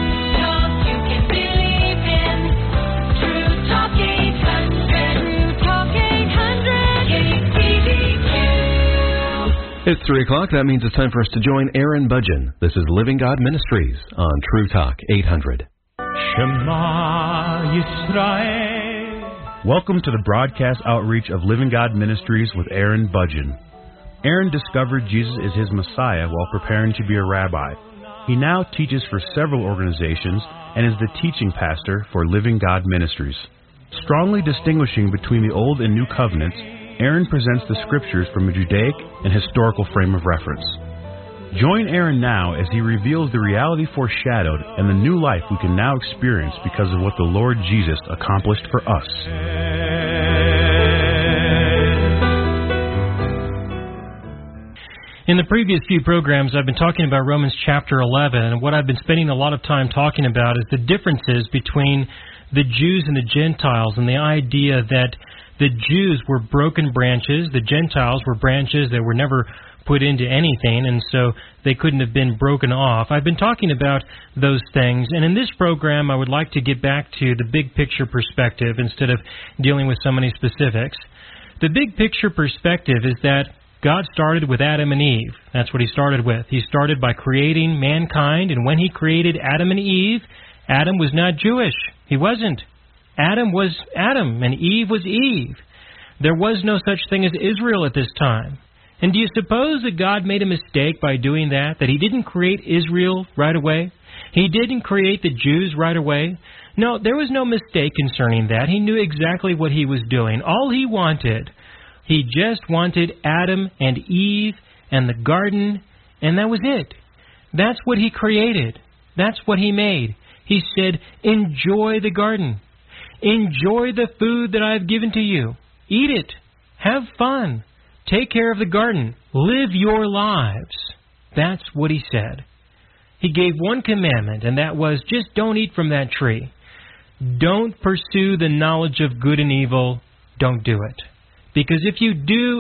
It's three o'clock. That means it's time for us to join Aaron Budgen. This is Living God Ministries on True Talk eight hundred. Shema Yisrael. Welcome to the broadcast outreach of Living God Ministries with Aaron Budgen. Aaron discovered Jesus is his Messiah while preparing to be a rabbi. He now teaches for several organizations and is the teaching pastor for Living God Ministries. Strongly distinguishing between the Old and New Covenants, Aaron presents the Scriptures from a Judaic and historical frame of reference. Join Aaron now as he reveals the reality foreshadowed and the new life we can now experience because of what the Lord Jesus accomplished for us. In the previous few programs, I've been talking about Romans chapter eleven, and what I've been spending a lot of time talking about is the differences between the Jews and the Gentiles, and the idea that the Jews were broken branches, the Gentiles were branches that were never put into anything, and so they couldn't have been broken off. I've been talking about those things, and in this program I would like to get back to the big picture perspective instead of dealing with so many specifics. The big picture perspective is that God started with Adam and Eve. That's what He started with. He started by creating mankind, and when He created Adam and Eve, Adam was not Jewish. He wasn't. Adam was Adam, and Eve was Eve. There was no such thing as Israel at this time. And do you suppose that God made a mistake by doing that? That He didn't create Israel right away? He didn't create the Jews right away? No, there was no mistake concerning that. He knew exactly what He was doing. All He wanted, He just wanted Adam and Eve and the garden, and that was it. That's what He created. That's what He made. He said, enjoy the garden. Enjoy the food that I've given to you. Eat it. Have fun. Take care of the garden. Live your lives. That's what He said. He gave one commandment, and that was just don't eat from that tree. Don't pursue the knowledge of good and evil. Don't do it. Because if you do,